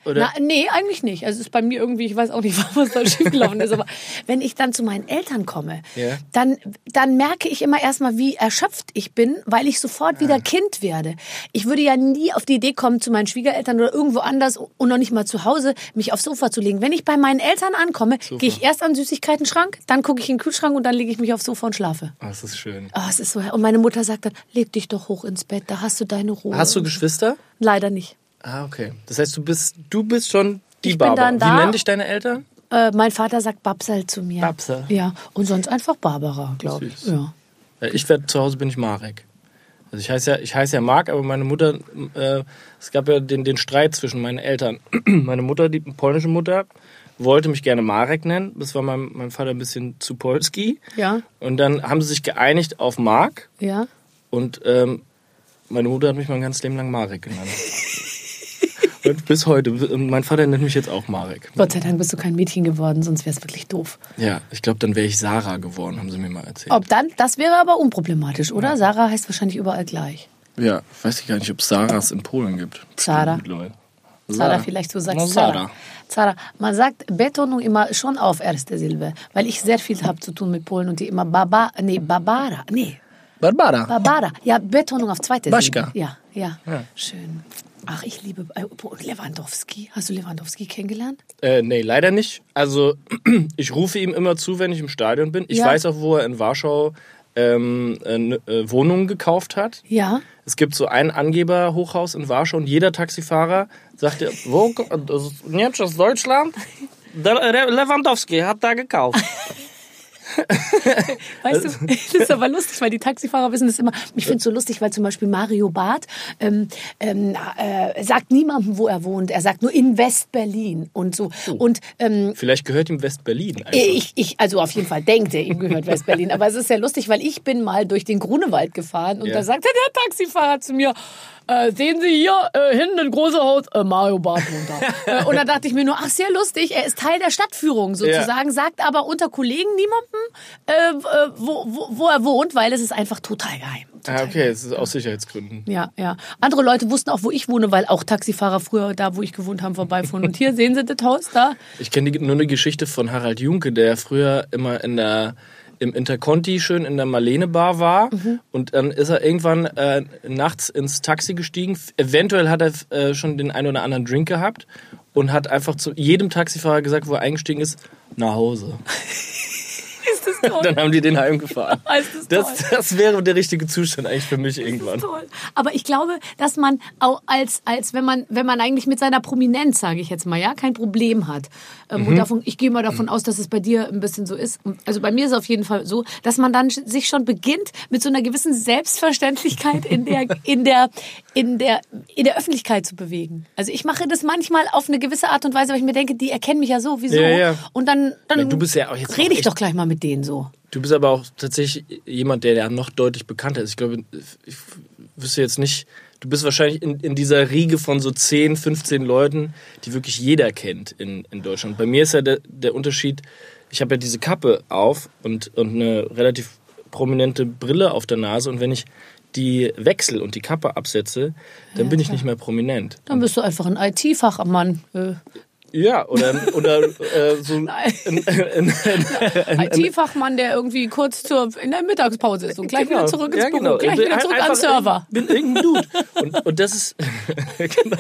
[SPEAKER 4] Oder?
[SPEAKER 2] Na, nee, eigentlich nicht. Also es ist bei mir irgendwie, ich weiß auch nicht, was da schiefgelaufen ist, aber wenn ich dann zu meinen Eltern komme,
[SPEAKER 4] Ja.
[SPEAKER 2] dann, dann merke ich immer erstmal, wie erschöpft ich bin, weil ich sofort wieder Kind werde. Ich würde ja nie auf die Idee kommen, zu meinen Schwiegereltern oder irgendwo anders und noch nicht mal zu Hause, mich aufs Sofa zu legen. Wenn ich bei meinen Eltern ankomme, gehe ich erst an den Süßigkeiten-Schrank, dann gucke ich in den Kühlschrank und dann lege ich mich aufs Sofa und schlafe.
[SPEAKER 4] Oh, das ist schön.
[SPEAKER 2] Oh, es ist so. Und meine Mutter sagt dann, leg dich doch hoch ins Bett, da hast du deine Ruhe.
[SPEAKER 4] Hast du Geschwister?
[SPEAKER 2] Leider nicht.
[SPEAKER 4] Ah, okay. Das heißt, du bist, du bist schon die
[SPEAKER 2] Ich bin
[SPEAKER 4] Barbara.
[SPEAKER 2] dann da.
[SPEAKER 4] Wie nennen dich deine Eltern?
[SPEAKER 2] Äh, mein Vater sagt Babsel zu mir.
[SPEAKER 4] Babsel.
[SPEAKER 2] Ja, und sonst einfach Barbara, glaube ich.
[SPEAKER 4] Süß.
[SPEAKER 2] Ja.
[SPEAKER 4] Ja, Ich werd, zu Hause bin ich Marek. Also ich heiße ja, ich heiße ja Mark, aber meine Mutter, äh, es gab ja den, den Streit zwischen meinen Eltern. Meine Mutter, die polnische Mutter, wollte mich gerne Marek nennen. Das war meinem, meinem Vater ein bisschen zu polski.
[SPEAKER 2] Ja,
[SPEAKER 4] Und dann haben sie sich geeinigt auf Mark.
[SPEAKER 2] ja.
[SPEAKER 4] Und ähm, meine Mutter hat mich mein ganzes Leben lang Marek genannt. Und bis heute. Und mein Vater nennt mich jetzt auch Marek.
[SPEAKER 2] Gott sei Dank bist du kein Mädchen geworden, sonst wäre es wirklich doof.
[SPEAKER 4] Ja, ich glaube, dann wäre ich Sarah geworden, haben sie mir mal erzählt.
[SPEAKER 2] Ob dann, das wäre aber unproblematisch, oder? Sarah heißt wahrscheinlich überall gleich.
[SPEAKER 4] Ja, weiß ich gar nicht, ob es Sarahs in Polen gibt.
[SPEAKER 2] Zara.
[SPEAKER 4] Bestimmt, Leute.
[SPEAKER 2] Zara, vielleicht du sagst
[SPEAKER 4] Na,
[SPEAKER 2] Zara.
[SPEAKER 4] Zara.
[SPEAKER 2] Zara. Man sagt Betonung immer schon auf erste Silbe, weil ich sehr viel habe zu tun mit Polen und die immer Baba, nee, Barbara, nee,
[SPEAKER 4] Barbara.
[SPEAKER 2] Barbara. Ja, Betonung auf zweite
[SPEAKER 4] Baschka.
[SPEAKER 2] Silbe. Ja, ja,
[SPEAKER 4] Ja.
[SPEAKER 2] schön. Ach, ich liebe äh, Lewandowski. Hast du Lewandowski kennengelernt?
[SPEAKER 4] Äh, nee, leider nicht. Also, ich rufe ihm immer zu, wenn ich im Stadion bin. Ich
[SPEAKER 2] Ja.
[SPEAKER 4] weiß auch, wo er in Warschau ähm, äh, ne- äh, Wohnungen gekauft hat.
[SPEAKER 2] Ja.
[SPEAKER 4] Es gibt so ein Angeberhochhaus in Warschau und jeder Taxifahrer sagt ja, wo, das ist Niemcy aus Deutschland? Der Re- Lewandowski hat da gekauft.
[SPEAKER 2] Weißt du, das ist aber lustig, weil die Taxifahrer wissen das immer. Ich finde es so lustig, weil zum Beispiel Mario Barth ähm, ähm, äh, sagt niemandem, wo er wohnt. Er sagt nur in West-Berlin und so. Und ähm,
[SPEAKER 4] Vielleicht gehört ihm West-Berlin einfach.
[SPEAKER 2] ich, ich, also auf jeden Fall denkt er, ihm gehört West-Berlin. Aber es ist sehr lustig, weil ich bin mal durch den Grunewald gefahren und
[SPEAKER 4] Ja.
[SPEAKER 2] da sagte der Taxifahrer zu mir, äh, sehen Sie hier äh, hinten ein großes Haus, äh, Mario Barth wohnt da. äh, und da dachte ich mir nur, ach, sehr lustig, er ist Teil der Stadtführung sozusagen, sagt aber unter Kollegen niemandem, äh, äh, wo, wo, wo er wohnt, weil es ist einfach total geheim. Total
[SPEAKER 4] Ah, okay, es ist aus Sicherheitsgründen.
[SPEAKER 2] Ja, ja. Andere Leute wussten auch, wo ich wohne, weil auch Taxifahrer früher da, wo ich gewohnt habe, vorbeifuhren. Und hier sehen Sie das Haus da.
[SPEAKER 4] Ich kenne nur eine Geschichte von Harald Junke, der früher immer in der im Interconti schön in der Marlene-Bar war
[SPEAKER 2] Mhm.
[SPEAKER 4] und dann ist er irgendwann äh, nachts ins Taxi gestiegen. Eventuell hat er äh, schon den einen oder anderen Drink gehabt und hat einfach zu jedem Taxifahrer gesagt, wo er eingestiegen ist, nach Hause.
[SPEAKER 2] Ist das toll?
[SPEAKER 4] Dann haben die den heimgefahren.
[SPEAKER 2] Ist das toll?
[SPEAKER 4] Das, das wäre der richtige Zustand eigentlich für mich irgendwann.
[SPEAKER 2] Toll. Aber ich glaube, dass man auch als, als wenn man, wenn man eigentlich mit seiner Prominenz, sage ich jetzt mal, ja, kein Problem hat. Ähm,
[SPEAKER 4] Mhm.
[SPEAKER 2] Und davon, ich gehe mal davon aus, dass es bei dir ein bisschen so ist. Also bei mir ist es auf jeden Fall so, dass man dann sich schon beginnt, mit so einer gewissen Selbstverständlichkeit in der, in der, in der, in der Öffentlichkeit zu bewegen. Also ich mache das manchmal auf eine gewisse Art und Weise, weil ich mir denke, die erkennen mich ja so, wieso?
[SPEAKER 4] Ja, ja.
[SPEAKER 2] Und dann, dann
[SPEAKER 4] Ja, du bist ja auch jetzt
[SPEAKER 2] rede
[SPEAKER 4] auch
[SPEAKER 2] ich
[SPEAKER 4] echt-
[SPEAKER 2] doch gleich mal mit denen so.
[SPEAKER 4] Du bist aber auch tatsächlich jemand, der ja noch deutlich bekannter ist. Ich glaube, ich wüsste jetzt nicht, du bist wahrscheinlich in, in dieser Riege von so zehn, fünfzehn Leuten, die wirklich jeder kennt in, in Deutschland. Bei mir ist ja der, der Unterschied, ich habe ja diese Kappe auf und, und eine relativ prominente Brille auf der Nase und wenn ich die wechsel und die Kappe absetze, dann
[SPEAKER 2] Ja,
[SPEAKER 4] bin ich
[SPEAKER 2] klar.
[SPEAKER 4] nicht mehr prominent.
[SPEAKER 2] Dann bist du einfach ein I T-Fachmann. Äh.
[SPEAKER 4] Ja, oder, oder äh, so ein, ein, ein, ein,
[SPEAKER 2] I T-Fachmann, der irgendwie kurz zur, in der Mittagspause ist und gleich
[SPEAKER 4] Genau.
[SPEAKER 2] wieder zurück ins
[SPEAKER 4] Ja,
[SPEAKER 2] Büro,
[SPEAKER 4] genau.
[SPEAKER 2] gleich wieder zurück
[SPEAKER 4] Einfach
[SPEAKER 2] am Server.
[SPEAKER 4] Bin irgendein Dude. Und, und das ist genau.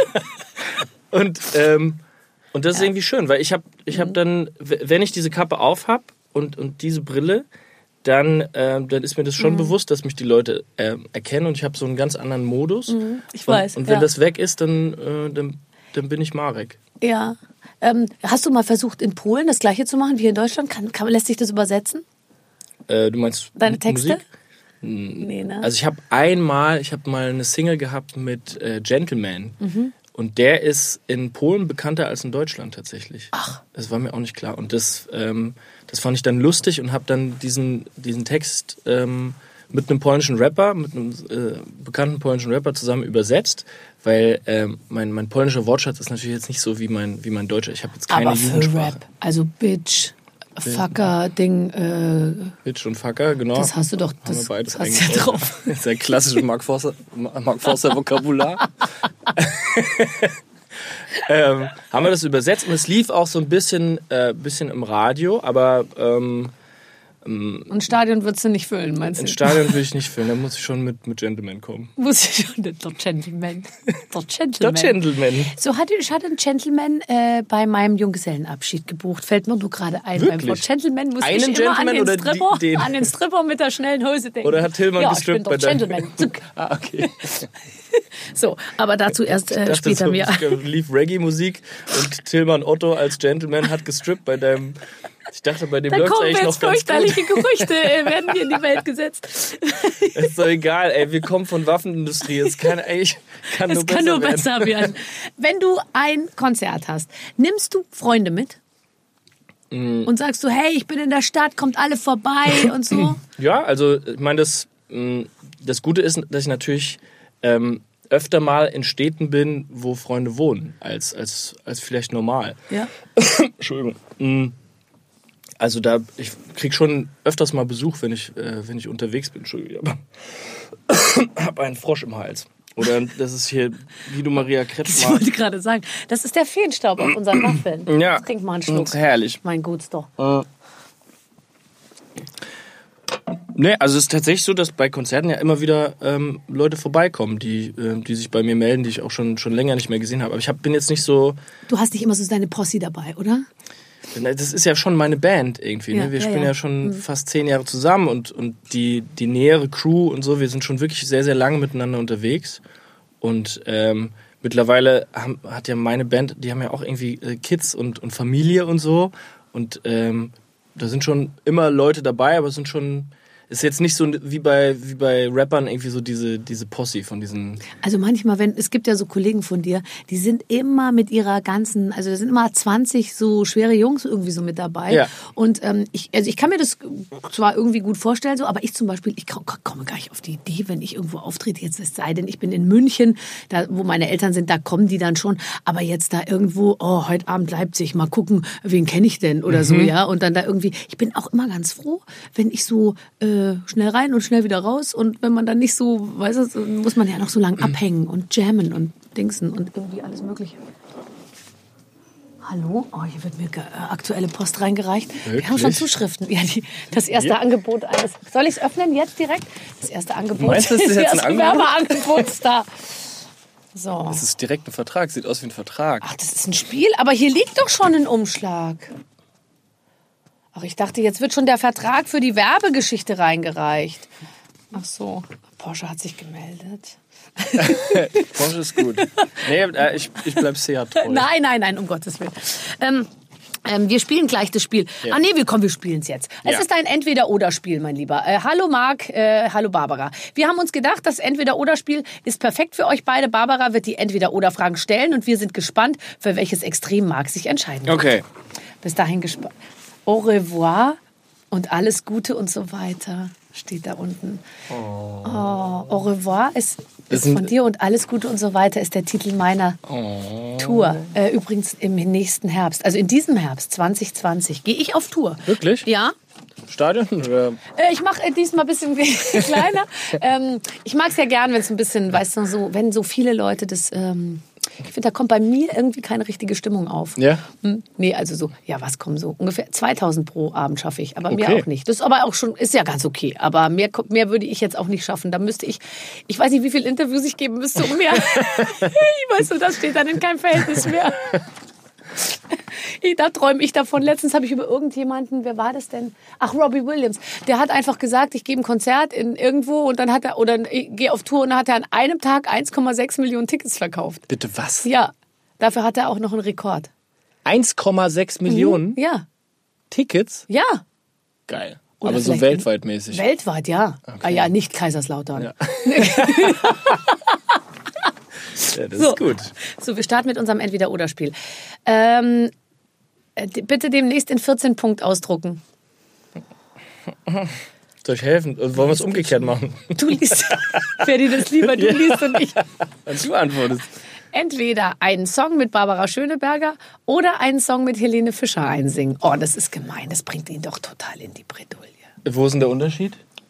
[SPEAKER 4] und, ähm, und das ist irgendwie schön, weil ich habe ich hab dann, w- wenn ich diese Kappe auf habe und, und diese Brille, dann, ähm, dann ist mir das schon
[SPEAKER 2] Mhm.
[SPEAKER 4] bewusst, dass mich die Leute ähm, erkennen und ich habe so einen ganz anderen Modus.
[SPEAKER 2] Ich
[SPEAKER 4] und,
[SPEAKER 2] weiß,
[SPEAKER 4] Und wenn
[SPEAKER 2] ja.
[SPEAKER 4] das weg ist, dann, äh, dann, dann bin ich Marek.
[SPEAKER 2] Ja. Ähm, hast du mal versucht, in Polen das Gleiche zu machen wie in Deutschland? Kann, kann, lässt sich das übersetzen?
[SPEAKER 4] Äh, du meinst
[SPEAKER 2] Deine Texte?
[SPEAKER 4] Musik?
[SPEAKER 2] Nee, ne?
[SPEAKER 4] Also ich habe einmal, ich habe mal eine Single gehabt mit äh, Gentleman.
[SPEAKER 2] Mhm.
[SPEAKER 4] Und der ist in Polen bekannter als in Deutschland tatsächlich. Ach. Das war mir auch nicht klar. Und das, ähm, das fand ich dann lustig und habe dann diesen, diesen Text ähm, mit einem polnischen Rapper, mit einem äh, bekannten polnischen Rapper zusammen übersetzt. Weil ähm, mein, mein polnischer Wortschatz ist natürlich jetzt nicht so wie mein, wie mein deutscher. Ich habe jetzt keine
[SPEAKER 2] Aber für
[SPEAKER 4] Jugendsprache.
[SPEAKER 2] Rap, also Bitch, Fucker, Ding, äh,
[SPEAKER 4] Bitch und Fucker, genau.
[SPEAKER 2] das hast du doch,
[SPEAKER 4] Haben wir
[SPEAKER 2] das,
[SPEAKER 4] beides
[SPEAKER 2] das hast du ja
[SPEAKER 4] eigentlich
[SPEAKER 2] drauf.
[SPEAKER 4] Das ist ein klassisches Mark Forster, Mark Forster Vokabular. ähm, haben wir das übersetzt und es lief auch so ein bisschen, äh, bisschen im Radio, aber ähm,
[SPEAKER 2] ein Stadion würdest du nicht füllen, meinst du?
[SPEAKER 4] Ein Stadion will ich nicht füllen, da muss ich schon mit, mit Gentleman kommen.
[SPEAKER 2] Muss ich schon, der Gentleman. Der Gentleman.
[SPEAKER 4] Der Gentleman.
[SPEAKER 2] So hatte ich hatte einen Gentleman äh, bei meinem Junggesellenabschied gebucht. Fällt mir nur gerade ein.
[SPEAKER 4] Wirklich?
[SPEAKER 2] Beim Wort Gentleman muss
[SPEAKER 4] Einen
[SPEAKER 2] ich immer an den,
[SPEAKER 4] Gentleman oder
[SPEAKER 2] Stripper,
[SPEAKER 4] die- den?
[SPEAKER 2] an den Stripper mit der schnellen Hose denken.
[SPEAKER 4] Oder hat Tillmann
[SPEAKER 2] ja,
[SPEAKER 4] gestrippt
[SPEAKER 2] ich bin
[SPEAKER 4] bei
[SPEAKER 2] der
[SPEAKER 4] deinem-
[SPEAKER 2] Gentleman. Zuck.
[SPEAKER 4] Ah, okay.
[SPEAKER 2] So, aber dazu erst äh,
[SPEAKER 4] Ich dachte,
[SPEAKER 2] später
[SPEAKER 4] so,
[SPEAKER 2] mehr.
[SPEAKER 4] es lief Reggae-Musik und Tillmann Otto als Gentleman hat gestrippt bei deinem... Ich dachte, bei dem
[SPEAKER 2] Da
[SPEAKER 4] läuft es
[SPEAKER 2] kommen
[SPEAKER 4] eigentlich
[SPEAKER 2] jetzt
[SPEAKER 4] noch ganz gut.
[SPEAKER 2] fürchterliche Gerüchte, äh, werden hier in die Welt gesetzt.
[SPEAKER 4] Ist doch egal, ey, wir kommen von Waffenindustrie. Es kann eigentlich kann
[SPEAKER 2] Es
[SPEAKER 4] nur
[SPEAKER 2] kann
[SPEAKER 4] besser
[SPEAKER 2] nur
[SPEAKER 4] werden.
[SPEAKER 2] besser werden. Wenn du ein Konzert hast, nimmst du Freunde mit?
[SPEAKER 4] Mm.
[SPEAKER 2] Und sagst du, hey, ich bin in der Stadt, kommt alle vorbei und so?
[SPEAKER 4] Ja, also ich meine, das, mh, das Gute ist, dass ich natürlich ähm, öfter mal in Städten bin, wo Freunde wohnen, als, als, als vielleicht normal.
[SPEAKER 2] Ja.
[SPEAKER 4] Entschuldigung. Mm. Also da, ich krieg schon öfters mal Besuch, wenn ich, äh, wenn ich unterwegs bin. Entschuldigung, aber habe einen Frosch im Hals. Oder das ist hier Guido Maria
[SPEAKER 2] Ich
[SPEAKER 4] Kretschmer.
[SPEAKER 2] wollte gerade sagen, das ist der Feenstaub auf unseren Waffeln.
[SPEAKER 4] Ja.
[SPEAKER 2] Trink mal einen Schluck.
[SPEAKER 4] Herrlich.
[SPEAKER 2] Mein Gut's doch.
[SPEAKER 4] Nee, also es ist tatsächlich so, dass bei Konzerten ja immer wieder ähm, Leute vorbeikommen, die, äh, die sich bei mir melden, die ich auch schon, schon länger nicht mehr gesehen habe. Aber ich hab, bin jetzt nicht so...
[SPEAKER 2] Du hast nicht immer so deine Posse dabei, oder?
[SPEAKER 4] Das ist ja schon meine Band irgendwie.
[SPEAKER 2] Ja,
[SPEAKER 4] Ne? Wir
[SPEAKER 2] ja,
[SPEAKER 4] spielen
[SPEAKER 2] ja.
[SPEAKER 4] ja schon fast zehn Jahre zusammen und, und die, die nähere Crew und so, wir sind schon wirklich sehr, sehr lange miteinander unterwegs. Und ähm, mittlerweile haben, hat ja meine Band, die haben ja auch irgendwie äh, Kids und, und Familie und so. Und ähm, da sind schon immer Leute dabei, aber es sind schon... Ist jetzt nicht so wie bei, wie bei Rappern irgendwie so diese, diese Posse von diesen...
[SPEAKER 2] Also manchmal, wenn es gibt ja so Kollegen von dir, die sind immer mit ihrer ganzen, also da sind immer zwanzig so schwere Jungs irgendwie so mit dabei.
[SPEAKER 4] Ja.
[SPEAKER 2] Und ähm, ich, also ich kann mir das zwar irgendwie gut vorstellen, so, aber ich zum Beispiel, ich komme gar nicht auf die Idee, wenn ich irgendwo auftrete, jetzt es sei denn, ich bin in München, da wo meine Eltern sind, da kommen die dann schon. Aber jetzt da irgendwo, oh, heute Abend Leipzig, mal gucken, wen kenne ich denn oder
[SPEAKER 4] Mhm.
[SPEAKER 2] so, ja. Und dann da irgendwie, ich bin auch immer ganz froh, wenn ich so äh, schnell rein und schnell wieder raus. Und wenn man dann nicht so, weißt du, so muss man ja noch so lange abhängen und jammen und dingsen und irgendwie alles Mögliche. Hallo? Oh, hier wird mir ge- äh, aktuelle Post reingereicht. Wir haben schon
[SPEAKER 4] Wirklich?
[SPEAKER 2] Zuschriften. Ja, die, das erste
[SPEAKER 4] Ja.
[SPEAKER 2] Angebot eines. Soll ich es öffnen jetzt direkt? Das erste Angebot.
[SPEAKER 4] Meinst du, das ist jetzt ein
[SPEAKER 2] das
[SPEAKER 4] Angebot?
[SPEAKER 2] Werbeangebot ist da. So.
[SPEAKER 4] Das ist direkt ein Vertrag, sieht aus wie ein Vertrag.
[SPEAKER 2] Ach, das ist ein Spiel, aber hier liegt doch schon ein Umschlag. Ach, ich dachte, jetzt wird schon der Vertrag für die Werbegeschichte reingereicht. Ach so, Porsche hat sich gemeldet.
[SPEAKER 4] Porsche ist gut. Nee, äh, ich, ich bleib Seat treu.
[SPEAKER 2] Nein, nein, nein, um Gottes Willen. Ähm, ähm, wir spielen gleich das Spiel.
[SPEAKER 4] Ja.
[SPEAKER 2] Ah nee, wir kommen, wir spielen es jetzt. Es
[SPEAKER 4] Ja.
[SPEAKER 2] ist ein Entweder-Oder-Spiel, mein Lieber. Äh, hallo Marc, äh, hallo Barbara. Wir haben uns gedacht, das Entweder-Oder-Spiel ist perfekt für euch beide. Barbara wird die Entweder-Oder-Fragen stellen und wir sind gespannt, für welches Extrem Marc sich entscheiden wird.
[SPEAKER 4] Okay.
[SPEAKER 2] Bis dahin gespannt. Au revoir und alles Gute und so weiter steht da unten. Oh, au revoir ist, ist
[SPEAKER 4] sind-
[SPEAKER 2] von dir und alles Gute und so weiter ist der Titel meiner Tour. Äh, übrigens im nächsten Herbst, also in diesem Herbst zwanzig zwanzig, gehe ich auf Tour.
[SPEAKER 4] Wirklich?
[SPEAKER 2] Ja.
[SPEAKER 4] Stadion? Oder?
[SPEAKER 2] Äh, ich mache diesmal ein bisschen kleiner. ähm, ich mag es ja gern, wenn es ein bisschen, weißt du, so, wenn so viele Leute das... Ähm, ich finde, da kommt bei mir irgendwie keine richtige Stimmung auf.
[SPEAKER 4] Ja?
[SPEAKER 2] Hm? Nee, also so, ja, was kommen so? Ungefähr zweitausend pro Abend schaffe ich, aber mehr
[SPEAKER 4] Okay.
[SPEAKER 2] auch nicht. Das ist aber auch schon, ist ja ganz okay. Aber mehr, mehr würde ich jetzt auch nicht schaffen. Da müsste ich, ich weiß nicht, wie viele Interviews ich geben müsste, um mehr. Ich weiß so, das steht dann in keinem Verhältnis mehr. Da träume ich davon. Letztens habe ich über irgendjemanden, wer war das denn? Ach, Robbie Williams. Der hat einfach gesagt, ich gebe ein Konzert in irgendwo und dann hat er, oder ich gehe auf Tour und dann hat er an einem Tag eins Komma sechs Millionen Tickets verkauft.
[SPEAKER 4] Bitte was?
[SPEAKER 2] Ja, dafür hat er auch noch einen Rekord.
[SPEAKER 4] eins Komma sechs Millionen
[SPEAKER 2] Ja,
[SPEAKER 4] Tickets?
[SPEAKER 2] ja.
[SPEAKER 4] Geil.
[SPEAKER 2] Oder
[SPEAKER 4] Aber so
[SPEAKER 2] vielleicht
[SPEAKER 4] weltweit mäßig.
[SPEAKER 2] Weltweit, ja. Ah ja, nicht Kaiserslautern.
[SPEAKER 4] Ja. Ja, das
[SPEAKER 2] So.
[SPEAKER 4] ist gut.
[SPEAKER 2] So, wir starten mit unserem Entweder-Oder-Spiel. Ähm, äh, bitte demnächst in vierzehn Punkt ausdrucken.
[SPEAKER 4] Soll ich helfen? Wollen wir es umgekehrt machen?
[SPEAKER 2] Du liest, wäre dir das lieber, du liest und ich.
[SPEAKER 4] Und du antwortest.
[SPEAKER 2] Entweder einen Song mit Barbara Schöneberger oder einen Song mit Helene Fischer einsingen. Oh, das ist gemein, das bringt ihn doch total in die Bredouille.
[SPEAKER 4] Wo ist denn der Unterschied?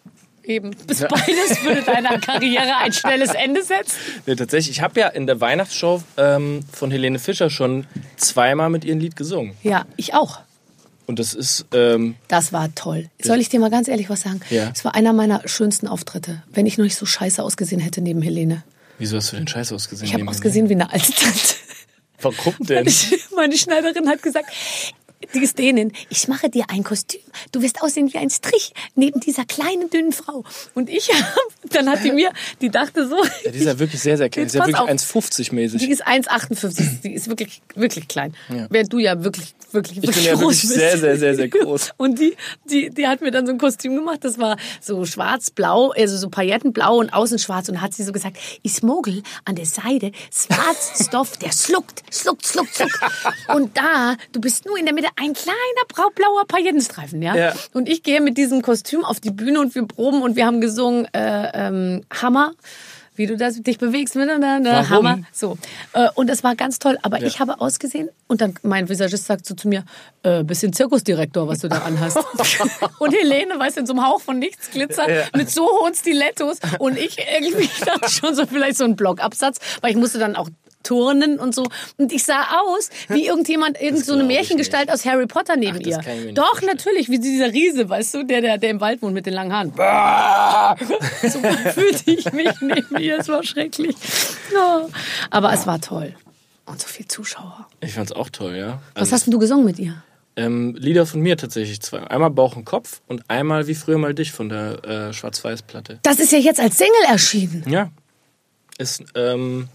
[SPEAKER 2] Eben. Bis beides würde deiner Karriere ein schnelles Ende setzen.
[SPEAKER 4] Nee, tatsächlich, ich habe ja in der Weihnachtsshow ähm, von Helene Fischer schon zweimal mit ihrem Lied gesungen.
[SPEAKER 2] Ja, ich auch.
[SPEAKER 4] Und das ist... Ähm,
[SPEAKER 2] das war toll. Soll ich dir mal ganz ehrlich was sagen?
[SPEAKER 4] Ja.
[SPEAKER 2] Es war einer meiner schönsten Auftritte, wenn ich noch nicht so scheiße ausgesehen hätte neben Helene.
[SPEAKER 4] Wieso hast du denn scheiße ausgesehen?
[SPEAKER 2] Ich habe ausgesehen wie eine alte Tante.
[SPEAKER 4] Warum denn?
[SPEAKER 2] Meine, meine Schneiderin hat gesagt, die ist Dänin, ich mache dir ein Kostüm. Du wirst aussehen wie ein Strich neben dieser kleinen, dünnen Frau. Und ich, dann hat die mir, die dachte so...
[SPEAKER 4] Ja, die ist ja wirklich sehr, sehr klein. Die ist ja wirklich eins fünfzig mäßig.
[SPEAKER 2] Die ist eins achtundfünfzig. Die ist wirklich, wirklich klein. Ja. Während du ja wirklich, wirklich, wirklich
[SPEAKER 4] ich bin ja
[SPEAKER 2] groß
[SPEAKER 4] wirklich
[SPEAKER 2] bist.
[SPEAKER 4] sehr, sehr, sehr, sehr groß.
[SPEAKER 2] Und die, die, die hat mir dann so ein Kostüm gemacht. Das war so schwarz-blau, also so paillettenblau und außen schwarz. Und hat sie so gesagt, ich mogel an der Seite schwarzen Stoff, der schluckt, schluckt, schluckt, schluckt. Und da, du bist nur in der Mitte ein kleiner blauer Paillettenstreifen, ja? Ja. Und ich gehe mit diesem Kostüm auf die Bühne und wir proben und wir haben gesungen äh, ähm, Hammer, wie du das, dich bewegst, miteinander, Hammer. So. Äh, und das war ganz toll. Aber ja. ich habe ausgesehen und dann mein Visagist sagt so zu mir, äh, bisschen Zirkusdirektor, was du da anhast. Und Helene, weißt du, in so einem Hauch von nichts, Glitzer, ja. mit so hohen Stilettos und ich irgendwie dachte schon so vielleicht so ein Blockabsatz, weil ich musste dann auch turnen und so. Und ich sah aus wie irgendjemand, irgend so eine Märchengestalt aus Harry Potter neben Ach, ihr. Doch, vorstellen. Natürlich, wie dieser Riese, weißt du, der, der, der im Wald wohnt mit den langen Haaren. So fühlte ich mich neben ihr, es war schrecklich. Oh. Aber es war toll. Und so viele Zuschauer.
[SPEAKER 4] Ich fand's auch toll, ja.
[SPEAKER 2] Also, was hast denn du gesungen mit ihr?
[SPEAKER 4] Ähm, Lieder von mir tatsächlich zwei. Einmal Bauch und Kopf und einmal Wie früher mal dich von der äh, Schwarz-Weiß-Platte.
[SPEAKER 2] Das ist ja jetzt als Single erschienen.
[SPEAKER 4] Ja. Ist, ähm...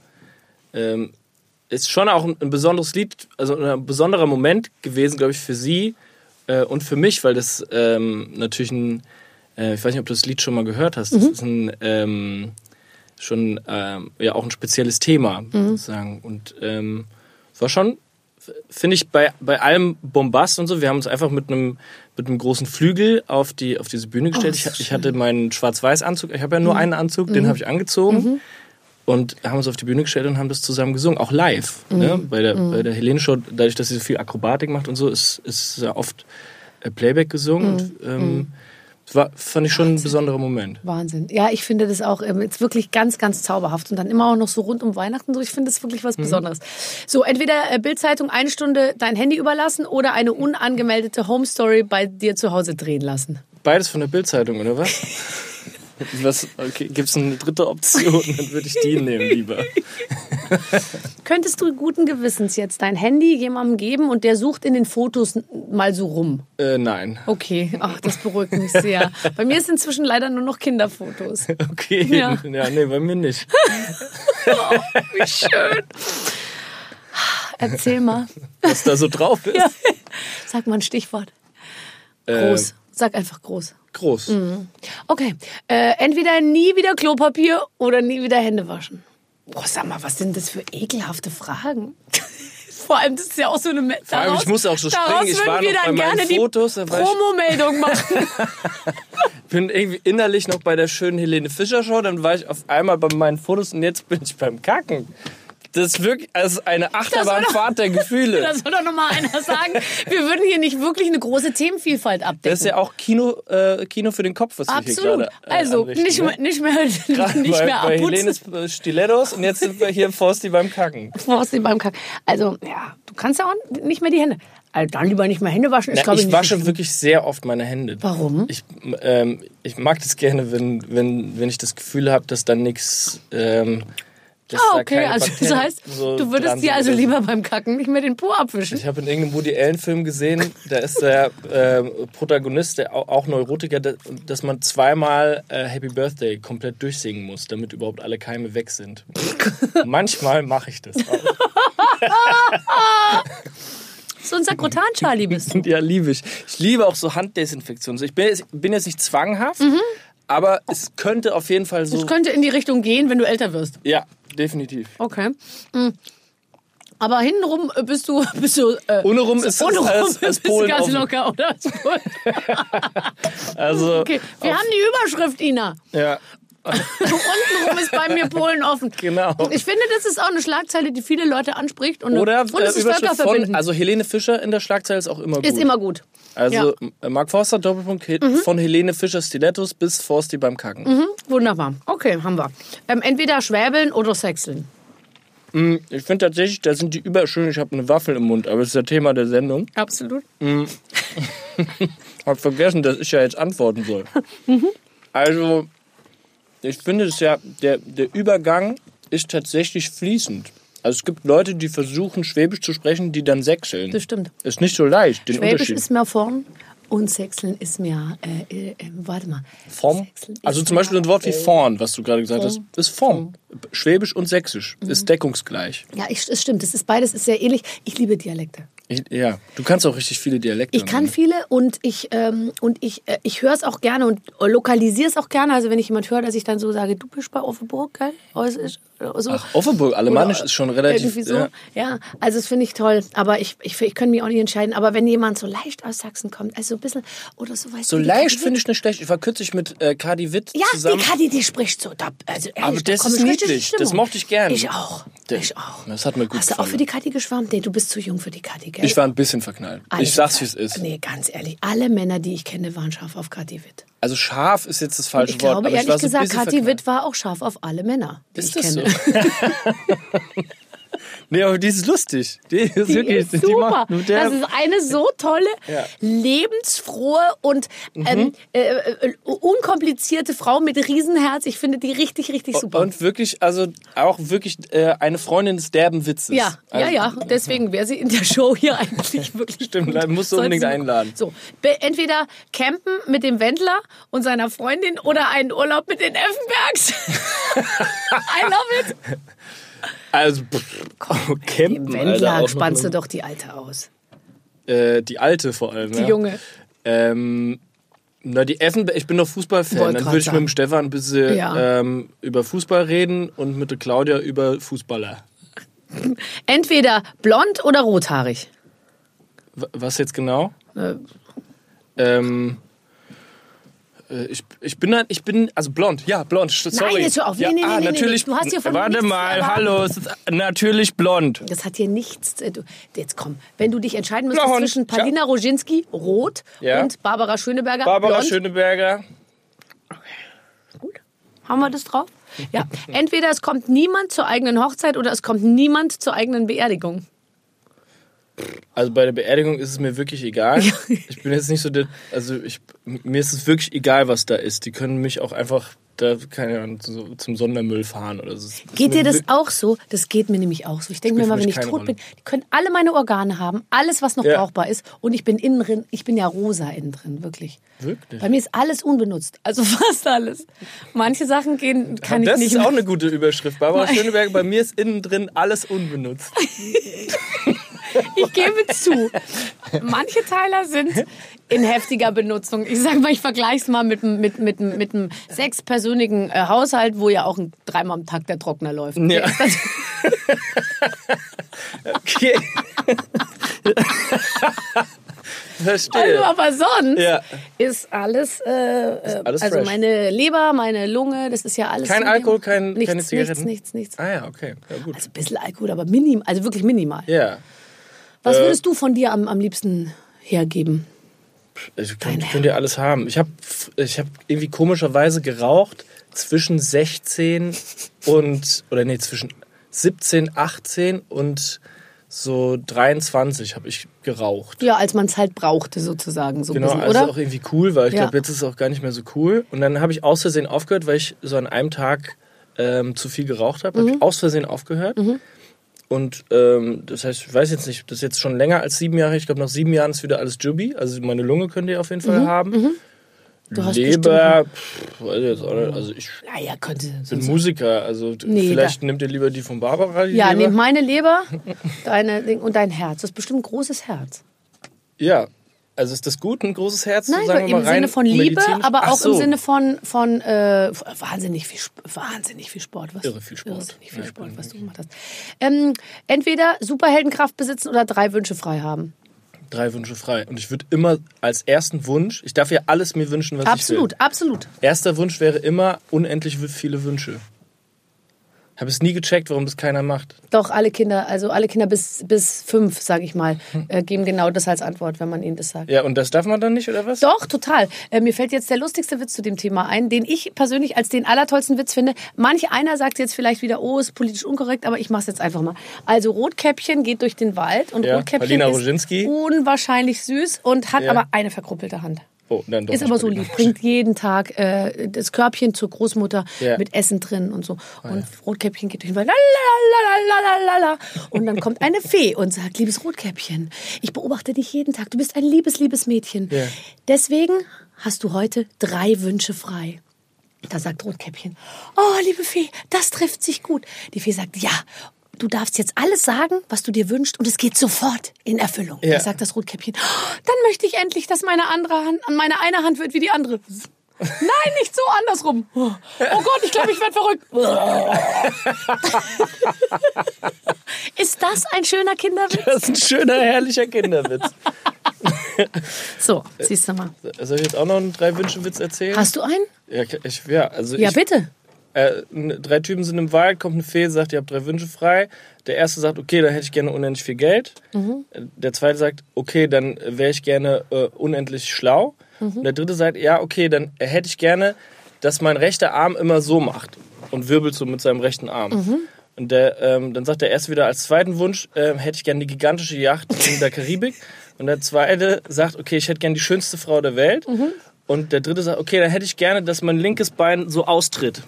[SPEAKER 4] Ähm, ist schon auch ein, ein besonderes Lied, also ein besonderer Moment gewesen, glaube ich, für sie äh, und für mich, weil das ähm, natürlich ein, äh, ich weiß nicht, ob du das Lied schon mal gehört hast, mhm. das ist ein, ähm, schon ähm, ja auch ein spezielles Thema, mhm. sozusagen. Und ähm, es war schon, finde ich, bei, bei allem Bombast und so, wir haben uns einfach mit einem mit einem großen Flügel auf die auf diese Bühne gestellt. Oh, ich, ich hatte meinen Schwarz-Weiß-Anzug, ich habe ja nur mhm. einen Anzug, mhm. den habe ich angezogen. Mhm. Und haben uns auf die Bühne gestellt und haben das zusammen gesungen, auch live. Mhm. Ne? Bei der, mhm. bei der Helene-Show, dadurch, dass sie so viel Akrobatik macht und so, ist, ist ja oft äh, Playback gesungen. Mhm. Und, ähm, mhm. war, fand ich schon Wahnsinn. Ein besonderer Moment.
[SPEAKER 2] Wahnsinn. Ja, ich finde das auch ähm, jetzt wirklich ganz, ganz zauberhaft. Und dann immer auch noch so rund um Weihnachten. So. Ich finde das wirklich was mhm. Besonderes. So, entweder äh, Bild-Zeitung eine Stunde dein Handy überlassen oder eine unangemeldete Home-Story bei dir zu Hause drehen lassen.
[SPEAKER 4] Beides von der Bild-Zeitung, oder was? Was, okay, gibt es eine dritte Option, dann würde ich die nehmen lieber.
[SPEAKER 2] Könntest du guten Gewissens jetzt dein Handy jemandem geben und der sucht in den Fotos mal so rum?
[SPEAKER 4] Äh, nein.
[SPEAKER 2] Okay, ach, das beruhigt mich sehr. Bei mir ist inzwischen leider nur noch Kinderfotos.
[SPEAKER 4] Okay, ja, ja nee, bei mir nicht.
[SPEAKER 2] Oh, wie schön. Erzähl mal.
[SPEAKER 4] Was da so drauf ist? Ja.
[SPEAKER 2] Sag mal ein Stichwort. Groß. Äh, Sag einfach groß.
[SPEAKER 4] Groß.
[SPEAKER 2] Mhm. Okay. Äh, entweder nie wieder Klopapier oder nie wieder Hände waschen. Boah, sag mal, was sind das für ekelhafte Fragen? Vor allem, das ist ja auch so eine...
[SPEAKER 4] Vor allem, ich muss auch so springen. Ich war noch bei meinen Fotos.
[SPEAKER 2] Die Promo-Meldung machen.
[SPEAKER 4] Ich bin irgendwie innerlich noch bei der schönen Helene Fischer Show. Dann war ich auf einmal bei meinen Fotos und jetzt bin ich beim Kacken. Das ist wirklich also eine Achterbahnfahrt der Gefühle.
[SPEAKER 2] Das soll doch noch mal einer sagen. Wir würden hier nicht wirklich eine große Themenvielfalt abdecken.
[SPEAKER 4] Das ist ja auch Kino, äh, Kino für den Kopf, was
[SPEAKER 2] Absolut.
[SPEAKER 4] wir hier gerade äh,
[SPEAKER 2] Also nicht mehr, nicht mehr, nicht
[SPEAKER 4] bei,
[SPEAKER 2] mehr
[SPEAKER 4] bei
[SPEAKER 2] abputzen.
[SPEAKER 4] Helenes Stilettos und jetzt sind wir hier Forsti beim Kacken.
[SPEAKER 2] Forsti beim Kacken. Also ja, du kannst ja auch nicht mehr die Hände. Also dann lieber nicht mehr Hände waschen. Ist,
[SPEAKER 4] Na, ich
[SPEAKER 2] ich nicht
[SPEAKER 4] wasche
[SPEAKER 2] richtig.
[SPEAKER 4] wirklich sehr oft meine Hände.
[SPEAKER 2] Warum?
[SPEAKER 4] Ich, ähm, ich mag das gerne, wenn, wenn, wenn ich das Gefühl habe, dass dann nichts... Ähm,
[SPEAKER 2] Ah, okay, also das heißt, so du würdest dir also lieber beim Kacken nicht mehr den Po abwischen.
[SPEAKER 4] Ich habe in irgendeinem Woody Allen-Film gesehen, da ist der äh, Protagonist, der auch, auch Neurotiker, dass man zweimal äh, Happy Birthday komplett durchsingen muss, damit überhaupt alle Keime weg sind. Manchmal mache ich das auch.
[SPEAKER 2] So ein Sakrotan-Charlie bist du.
[SPEAKER 4] Ja, liebe ich. Ich liebe auch so Handdesinfektion. Ich bin jetzt, bin jetzt nicht zwanghaft, mhm. aber es könnte auf jeden Fall so...
[SPEAKER 2] Es könnte in die Richtung gehen, wenn du älter wirst.
[SPEAKER 4] Ja. Definitiv.
[SPEAKER 2] Okay. Mhm. Aber hintenrum bist du... Bist du äh,
[SPEAKER 4] Ohnerum ist
[SPEAKER 2] ohnerum
[SPEAKER 4] als, als Polen
[SPEAKER 2] ganz
[SPEAKER 4] offen.
[SPEAKER 2] locker, oder?
[SPEAKER 4] Also,
[SPEAKER 2] okay. Wir haben die Überschrift, Ina.
[SPEAKER 4] Ja.
[SPEAKER 2] Untenrum ist bei mir Polen offen.
[SPEAKER 4] Genau.
[SPEAKER 2] Ich finde, das ist auch eine Schlagzeile, die viele Leute anspricht. Und,
[SPEAKER 4] Oder
[SPEAKER 2] und es
[SPEAKER 4] äh,
[SPEAKER 2] ist
[SPEAKER 4] Überschrift
[SPEAKER 2] völkerverbindend.
[SPEAKER 4] von, also Helene Fischer in der Schlagzeile ist auch immer gut.
[SPEAKER 2] Ist immer gut.
[SPEAKER 4] Also ja. Mark Forster, Doppelpunkt, mhm. von Helene Fischer Stilettos bis Forsti beim Kacken.
[SPEAKER 2] Mhm, wunderbar. Okay, haben wir. Ähm, entweder schwäbeln oder sechseln.
[SPEAKER 4] Mm, ich finde tatsächlich, da sind die überschön. Ich habe eine Waffel im Mund, aber das ist das Thema der Sendung.
[SPEAKER 2] Absolut.
[SPEAKER 4] Mm. Hab vergessen, dass ich ja jetzt antworten soll. mhm. Also, ich finde es ja, der, der Übergang ist tatsächlich fließend. Also es gibt Leute, die versuchen, Schwäbisch zu sprechen, die dann sächseln.
[SPEAKER 2] Das stimmt.
[SPEAKER 4] Ist nicht so leicht, den
[SPEAKER 2] Schwäbisch
[SPEAKER 4] Unterschied.
[SPEAKER 2] ist mehr vorn und Sechseln ist mehr, äh, äh, warte mal.
[SPEAKER 4] Form? Also zum Beispiel ein Wort wie vorn, was du gerade gesagt hast, ist Form. Schwäbisch und Sächsisch mhm. ist deckungsgleich.
[SPEAKER 2] Ja, ich, es stimmt. Das ist beides ist sehr ähnlich. Ich liebe Dialekte.
[SPEAKER 4] Ich, ja, du kannst auch richtig viele Dialekte.
[SPEAKER 2] Ich kann
[SPEAKER 4] ne?
[SPEAKER 2] viele und ich ähm, und ich äh, ich höre es auch gerne und lokalisiere es auch gerne. Also wenn ich jemand höre, dass ich dann so sage, du bist bei Offenburg, gell? So.
[SPEAKER 4] Ach, Offenburg, Alemannisch Oder ist schon relativ.
[SPEAKER 2] Irgendwie so. Ja. ja, also das finde ich toll. Aber ich, ich, ich kann mich auch nicht entscheiden. Aber wenn jemand so leicht aus Sachsen kommt, also so ein bisschen oder so, weißt
[SPEAKER 4] so
[SPEAKER 2] du,
[SPEAKER 4] leicht finde ich nicht schlecht. Ich war kürzlich mit äh, Kadi Witt
[SPEAKER 2] ja,
[SPEAKER 4] zusammen.
[SPEAKER 2] Ja, die Kadi, die spricht so. Da, also ehrlich,
[SPEAKER 4] aber
[SPEAKER 2] da
[SPEAKER 4] das ist niedlich. Das mochte ich gerne.
[SPEAKER 2] Ich auch. Ich auch.
[SPEAKER 4] Das hat mir gut
[SPEAKER 2] Hast du
[SPEAKER 4] gefallen.
[SPEAKER 2] auch für die Kadi geschwärmt? Nee, du bist zu jung für die Kadi, gell?
[SPEAKER 4] Ich war ein bisschen verknallt. Alle ich sag's, wie es ist.
[SPEAKER 2] Nee, ganz ehrlich. Alle Männer, die ich kenne, waren scharf auf Kadi Witt.
[SPEAKER 4] Also scharf ist jetzt das falsche
[SPEAKER 2] ich glaube,
[SPEAKER 4] Wort. Aber
[SPEAKER 2] ehrlich
[SPEAKER 4] ich war so
[SPEAKER 2] gesagt,
[SPEAKER 4] ein bisschen
[SPEAKER 2] Kadi Witt war auch scharf auf alle Männer, die
[SPEAKER 4] ist
[SPEAKER 2] ich
[SPEAKER 4] das
[SPEAKER 2] kenne.
[SPEAKER 4] So? Nee, aber die ist lustig. Die ist,
[SPEAKER 2] die
[SPEAKER 4] wirklich,
[SPEAKER 2] ist super.
[SPEAKER 4] Die macht mit der
[SPEAKER 2] das ist eine so tolle,
[SPEAKER 4] ja.
[SPEAKER 2] lebensfrohe und
[SPEAKER 4] mhm.
[SPEAKER 2] ähm, äh, äh, unkomplizierte Frau mit Riesenherz. Ich finde die richtig, richtig super.
[SPEAKER 4] Und wirklich, also auch wirklich äh, eine Freundin des derben Witzes.
[SPEAKER 2] Ja,
[SPEAKER 4] also,
[SPEAKER 2] ja, ja. Deswegen wäre sie in der Show hier eigentlich wirklich
[SPEAKER 4] Stimmt,
[SPEAKER 2] gut.
[SPEAKER 4] musst du unbedingt einladen.
[SPEAKER 2] So, entweder campen mit dem Wendler und seiner Freundin oder einen Urlaub mit den Effenbergs. I love it.
[SPEAKER 4] Also, pff, oh, campen,
[SPEAKER 2] Im Wendler
[SPEAKER 4] Alter,
[SPEAKER 2] spannst du doch die Alte aus.
[SPEAKER 4] Äh, die Alte vor allem,
[SPEAKER 2] Die
[SPEAKER 4] ja.
[SPEAKER 2] Junge.
[SPEAKER 4] Ähm, na, die Effenberg, ich bin doch Fußballfan.
[SPEAKER 2] Wollte
[SPEAKER 4] Dann
[SPEAKER 2] grad
[SPEAKER 4] würde ich
[SPEAKER 2] sagen.
[SPEAKER 4] mit dem Stefan ein bisschen
[SPEAKER 2] Ja.
[SPEAKER 4] ähm, über Fußball reden und mit der Claudia über Fußballer.
[SPEAKER 2] Entweder blond oder rothaarig.
[SPEAKER 4] W- Was jetzt genau?
[SPEAKER 2] Äh,
[SPEAKER 4] Ähm, äh, ich, ich bin dann, ich bin, also blond, ja, blond, sorry.
[SPEAKER 2] Nein, jetzt hör auf. Nee,
[SPEAKER 4] ja,
[SPEAKER 2] nee, nee,
[SPEAKER 4] ah,
[SPEAKER 2] nee, nee.
[SPEAKER 4] natürlich,
[SPEAKER 2] Du hast hier von mir
[SPEAKER 4] warte
[SPEAKER 2] nichts
[SPEAKER 4] mal,
[SPEAKER 2] erwartet.
[SPEAKER 4] hallo, es ist natürlich blond.
[SPEAKER 2] Das hat hier nichts. äh, Du, jetzt komm, wenn du dich entscheiden müsstest
[SPEAKER 4] Blond,
[SPEAKER 2] zwischen Palina Roginski, rot,
[SPEAKER 4] Ja.
[SPEAKER 2] und Barbara Schöneberger,
[SPEAKER 4] Barbara
[SPEAKER 2] blond.
[SPEAKER 4] Schöneberger.
[SPEAKER 2] Gut. Haben wir das drauf? Ja. Entweder es kommt niemand zur eigenen Hochzeit oder es kommt niemand zur eigenen Beerdigung.
[SPEAKER 4] Also bei der Beerdigung ist es mir wirklich egal. Ich bin jetzt nicht so der, also ich, mir ist es wirklich egal, was da ist. Die können mich auch einfach da, keine Ahnung, so, zum Sondermüll fahren oder so. Das
[SPEAKER 2] Geht dir das
[SPEAKER 4] wir-
[SPEAKER 2] auch so? Das geht mir nämlich auch so. Ich denke mir
[SPEAKER 4] Spielt
[SPEAKER 2] mal,
[SPEAKER 4] für
[SPEAKER 2] wenn
[SPEAKER 4] mich
[SPEAKER 2] ich
[SPEAKER 4] keine
[SPEAKER 2] tot
[SPEAKER 4] Rolle.
[SPEAKER 2] bin, die können alle meine Organe haben, alles, was noch
[SPEAKER 4] Ja.
[SPEAKER 2] brauchbar ist. Und ich bin innen drin, ich bin ja rosa innen drin, wirklich.
[SPEAKER 4] Wirklich?
[SPEAKER 2] Bei mir ist alles unbenutzt. Also fast alles. Manche Sachen gehen, kann
[SPEAKER 4] das
[SPEAKER 2] ich nicht
[SPEAKER 4] ist auch
[SPEAKER 2] mehr.
[SPEAKER 4] eine gute Überschrift. Barbara Schöneberger, bei mir ist innen drin alles unbenutzt.
[SPEAKER 2] Ich gebe zu, manche Teile sind in heftiger Benutzung. Ich sage mal, ich vergleiche es mal mit, mit, mit, mit einem sechspersönlichen äh, Haushalt, wo ja auch ein, dreimal am Tag der Trockner läuft.
[SPEAKER 4] Ja.
[SPEAKER 2] Der ist das-
[SPEAKER 4] Okay. Verstehe.
[SPEAKER 2] Also, aber sonst
[SPEAKER 4] Ja.
[SPEAKER 2] ist alles, äh, äh,
[SPEAKER 4] alles
[SPEAKER 2] also
[SPEAKER 4] fresh.
[SPEAKER 2] meine Leber, meine Lunge, das ist ja alles.
[SPEAKER 4] Kein
[SPEAKER 2] so-
[SPEAKER 4] Alkohol, kein,
[SPEAKER 2] nichts,
[SPEAKER 4] keine Zigaretten?
[SPEAKER 2] Nichts, nichts, nichts.
[SPEAKER 4] Ah ja, okay. Ja, gut.
[SPEAKER 2] Also ein bisschen Alkohol, aber minim, also wirklich minimal.
[SPEAKER 4] Ja.
[SPEAKER 2] Was
[SPEAKER 4] Äh,
[SPEAKER 2] würdest du von dir am, am liebsten hergeben?
[SPEAKER 4] Ich könnte könnt ihr alles haben. Ich habe ich hab irgendwie komischerweise geraucht zwischen sechzehn und, oder nee, zwischen siebzehn, achtzehn und so dreiundzwanzig habe ich geraucht.
[SPEAKER 2] Ja, als man es halt brauchte sozusagen, so ein
[SPEAKER 4] Genau,
[SPEAKER 2] bisschen,
[SPEAKER 4] also
[SPEAKER 2] oder?
[SPEAKER 4] auch irgendwie cool, weil ich
[SPEAKER 2] Ja.
[SPEAKER 4] glaube, jetzt ist es auch gar nicht mehr so cool. Und dann habe ich aus Versehen aufgehört, weil ich so an einem Tag ähm, zu viel geraucht habe.
[SPEAKER 2] Mhm.
[SPEAKER 4] Habe ich aus Versehen aufgehört. Und ähm, das heißt, ich weiß jetzt nicht, das ist jetzt schon länger als sieben Jahre. Ich glaube, nach sieben Jahren ist wieder alles Jubi. Also meine Lunge könnt ihr auf jeden Fall haben.
[SPEAKER 2] Mhm. Du hast
[SPEAKER 4] Leber, pff, weiß ich jetzt auch nicht. Also ich
[SPEAKER 2] Naja, könnte.
[SPEAKER 4] bin Musiker, also
[SPEAKER 2] Nee,
[SPEAKER 4] vielleicht nehmt ihr lieber die von Barbara. Die
[SPEAKER 2] Ja,
[SPEAKER 4] Leber.
[SPEAKER 2] nehmt meine Leber deine, Ding und dein Herz. Das ist bestimmt ein großes Herz.
[SPEAKER 4] Ja, also ist das gut, ein großes Herz?
[SPEAKER 2] Nein,
[SPEAKER 4] sagen
[SPEAKER 2] im
[SPEAKER 4] wir mal rein
[SPEAKER 2] Sinne von Liebe,
[SPEAKER 4] medizinisch?
[SPEAKER 2] aber
[SPEAKER 4] Ach
[SPEAKER 2] auch im
[SPEAKER 4] so.
[SPEAKER 2] Sinne von, von äh, wahnsinnig, viel, Sp- wahnsinnig viel Sport. Was,
[SPEAKER 4] Irre viel Sport.
[SPEAKER 2] Irrsinnig viel
[SPEAKER 4] Ja,
[SPEAKER 2] Sport,
[SPEAKER 4] kann
[SPEAKER 2] was du
[SPEAKER 4] ich.
[SPEAKER 2] gemacht hast. Ähm, entweder Superheldenkraft besitzen oder drei Wünsche frei haben.
[SPEAKER 4] drei Wünsche frei. Und ich würde immer als ersten Wunsch, ich darf ja alles mir wünschen, was
[SPEAKER 2] Absolut,
[SPEAKER 4] ich will.
[SPEAKER 2] absolut, absolut.
[SPEAKER 4] Erster Wunsch wäre immer unendlich viele Wünsche. Habe es nie gecheckt, warum das keiner macht.
[SPEAKER 2] Doch, alle Kinder, also alle Kinder bis, bis fünf, sage ich mal, äh, geben genau das als Antwort, wenn man ihnen das sagt.
[SPEAKER 4] Ja, und das darf man dann nicht, oder was?
[SPEAKER 2] Doch, total. Äh, mir fällt jetzt der lustigste Witz zu dem Thema ein, den ich persönlich als den allertollsten Witz finde. Manch einer sagt jetzt vielleicht wieder, oh, ist politisch unkorrekt, aber ich mache es jetzt einfach mal. Also Rotkäppchen geht durch den Wald und
[SPEAKER 4] Ja,
[SPEAKER 2] Rotkäppchen
[SPEAKER 4] Paulina
[SPEAKER 2] ist
[SPEAKER 4] Roginski.
[SPEAKER 2] unwahrscheinlich süß und hat
[SPEAKER 4] Ja.
[SPEAKER 2] aber eine verkruppelte Hand.
[SPEAKER 4] Oh, dann doch
[SPEAKER 2] Ist
[SPEAKER 4] nicht
[SPEAKER 2] aber so
[SPEAKER 4] Paulina.
[SPEAKER 2] lieb, bringt jeden Tag äh, das Körbchen zur Großmutter
[SPEAKER 4] Ja.
[SPEAKER 2] mit Essen drin und so. Und
[SPEAKER 4] ja.
[SPEAKER 2] Rotkäppchen geht durch den Wald, lalalala, und dann kommt eine Fee und sagt, liebes Rotkäppchen, ich beobachte dich jeden Tag, du bist ein liebes, liebes Mädchen.
[SPEAKER 4] Ja.
[SPEAKER 2] Deswegen hast du heute drei Wünsche frei. Da sagt Rotkäppchen, oh, liebe Fee, das trifft sich gut. Die Fee sagt, ja, du darfst jetzt alles sagen, was du dir wünschst und es geht sofort in Erfüllung.
[SPEAKER 4] Ja.
[SPEAKER 2] Da sagt das Rotkäppchen, oh, dann möchte ich endlich, dass meine andere Hand, meine eine Hand wird wie die andere. Nein, nicht so, andersrum. Oh Gott, ich glaube, ich werde verrückt. Ist das ein schöner Kinderwitz?
[SPEAKER 4] Das ist ein schöner, herrlicher Kinderwitz.
[SPEAKER 2] So, siehst du mal.
[SPEAKER 4] Soll ich jetzt auch noch einen Drei-Wünsche-Witz erzählen?
[SPEAKER 2] Hast du einen?
[SPEAKER 4] Ja, ich, ja, also
[SPEAKER 2] Ja,
[SPEAKER 4] ich,
[SPEAKER 2] bitte.
[SPEAKER 4] Äh, drei Typen sind im Wald, kommt eine Fee, sagt, ihr habt drei Wünsche frei. Der erste sagt, okay, dann hätte ich gerne unendlich viel Geld. Mhm. Der zweite sagt, okay, dann wäre ich gerne äh, unendlich schlau. Mhm. Und der dritte sagt, ja, okay, dann hätte ich gerne, dass mein rechter Arm immer so macht und wirbelt so mit seinem rechten Arm. Mhm. Und der, ähm, dann sagt der erste wieder als zweiten Wunsch, äh, hätte ich gerne die gigantische Yacht in der Karibik. Und der zweite sagt, okay, ich hätte gerne die schönste Frau der Welt. Mhm. Und der dritte sagt, okay, dann hätte ich gerne, dass mein linkes Bein so austritt.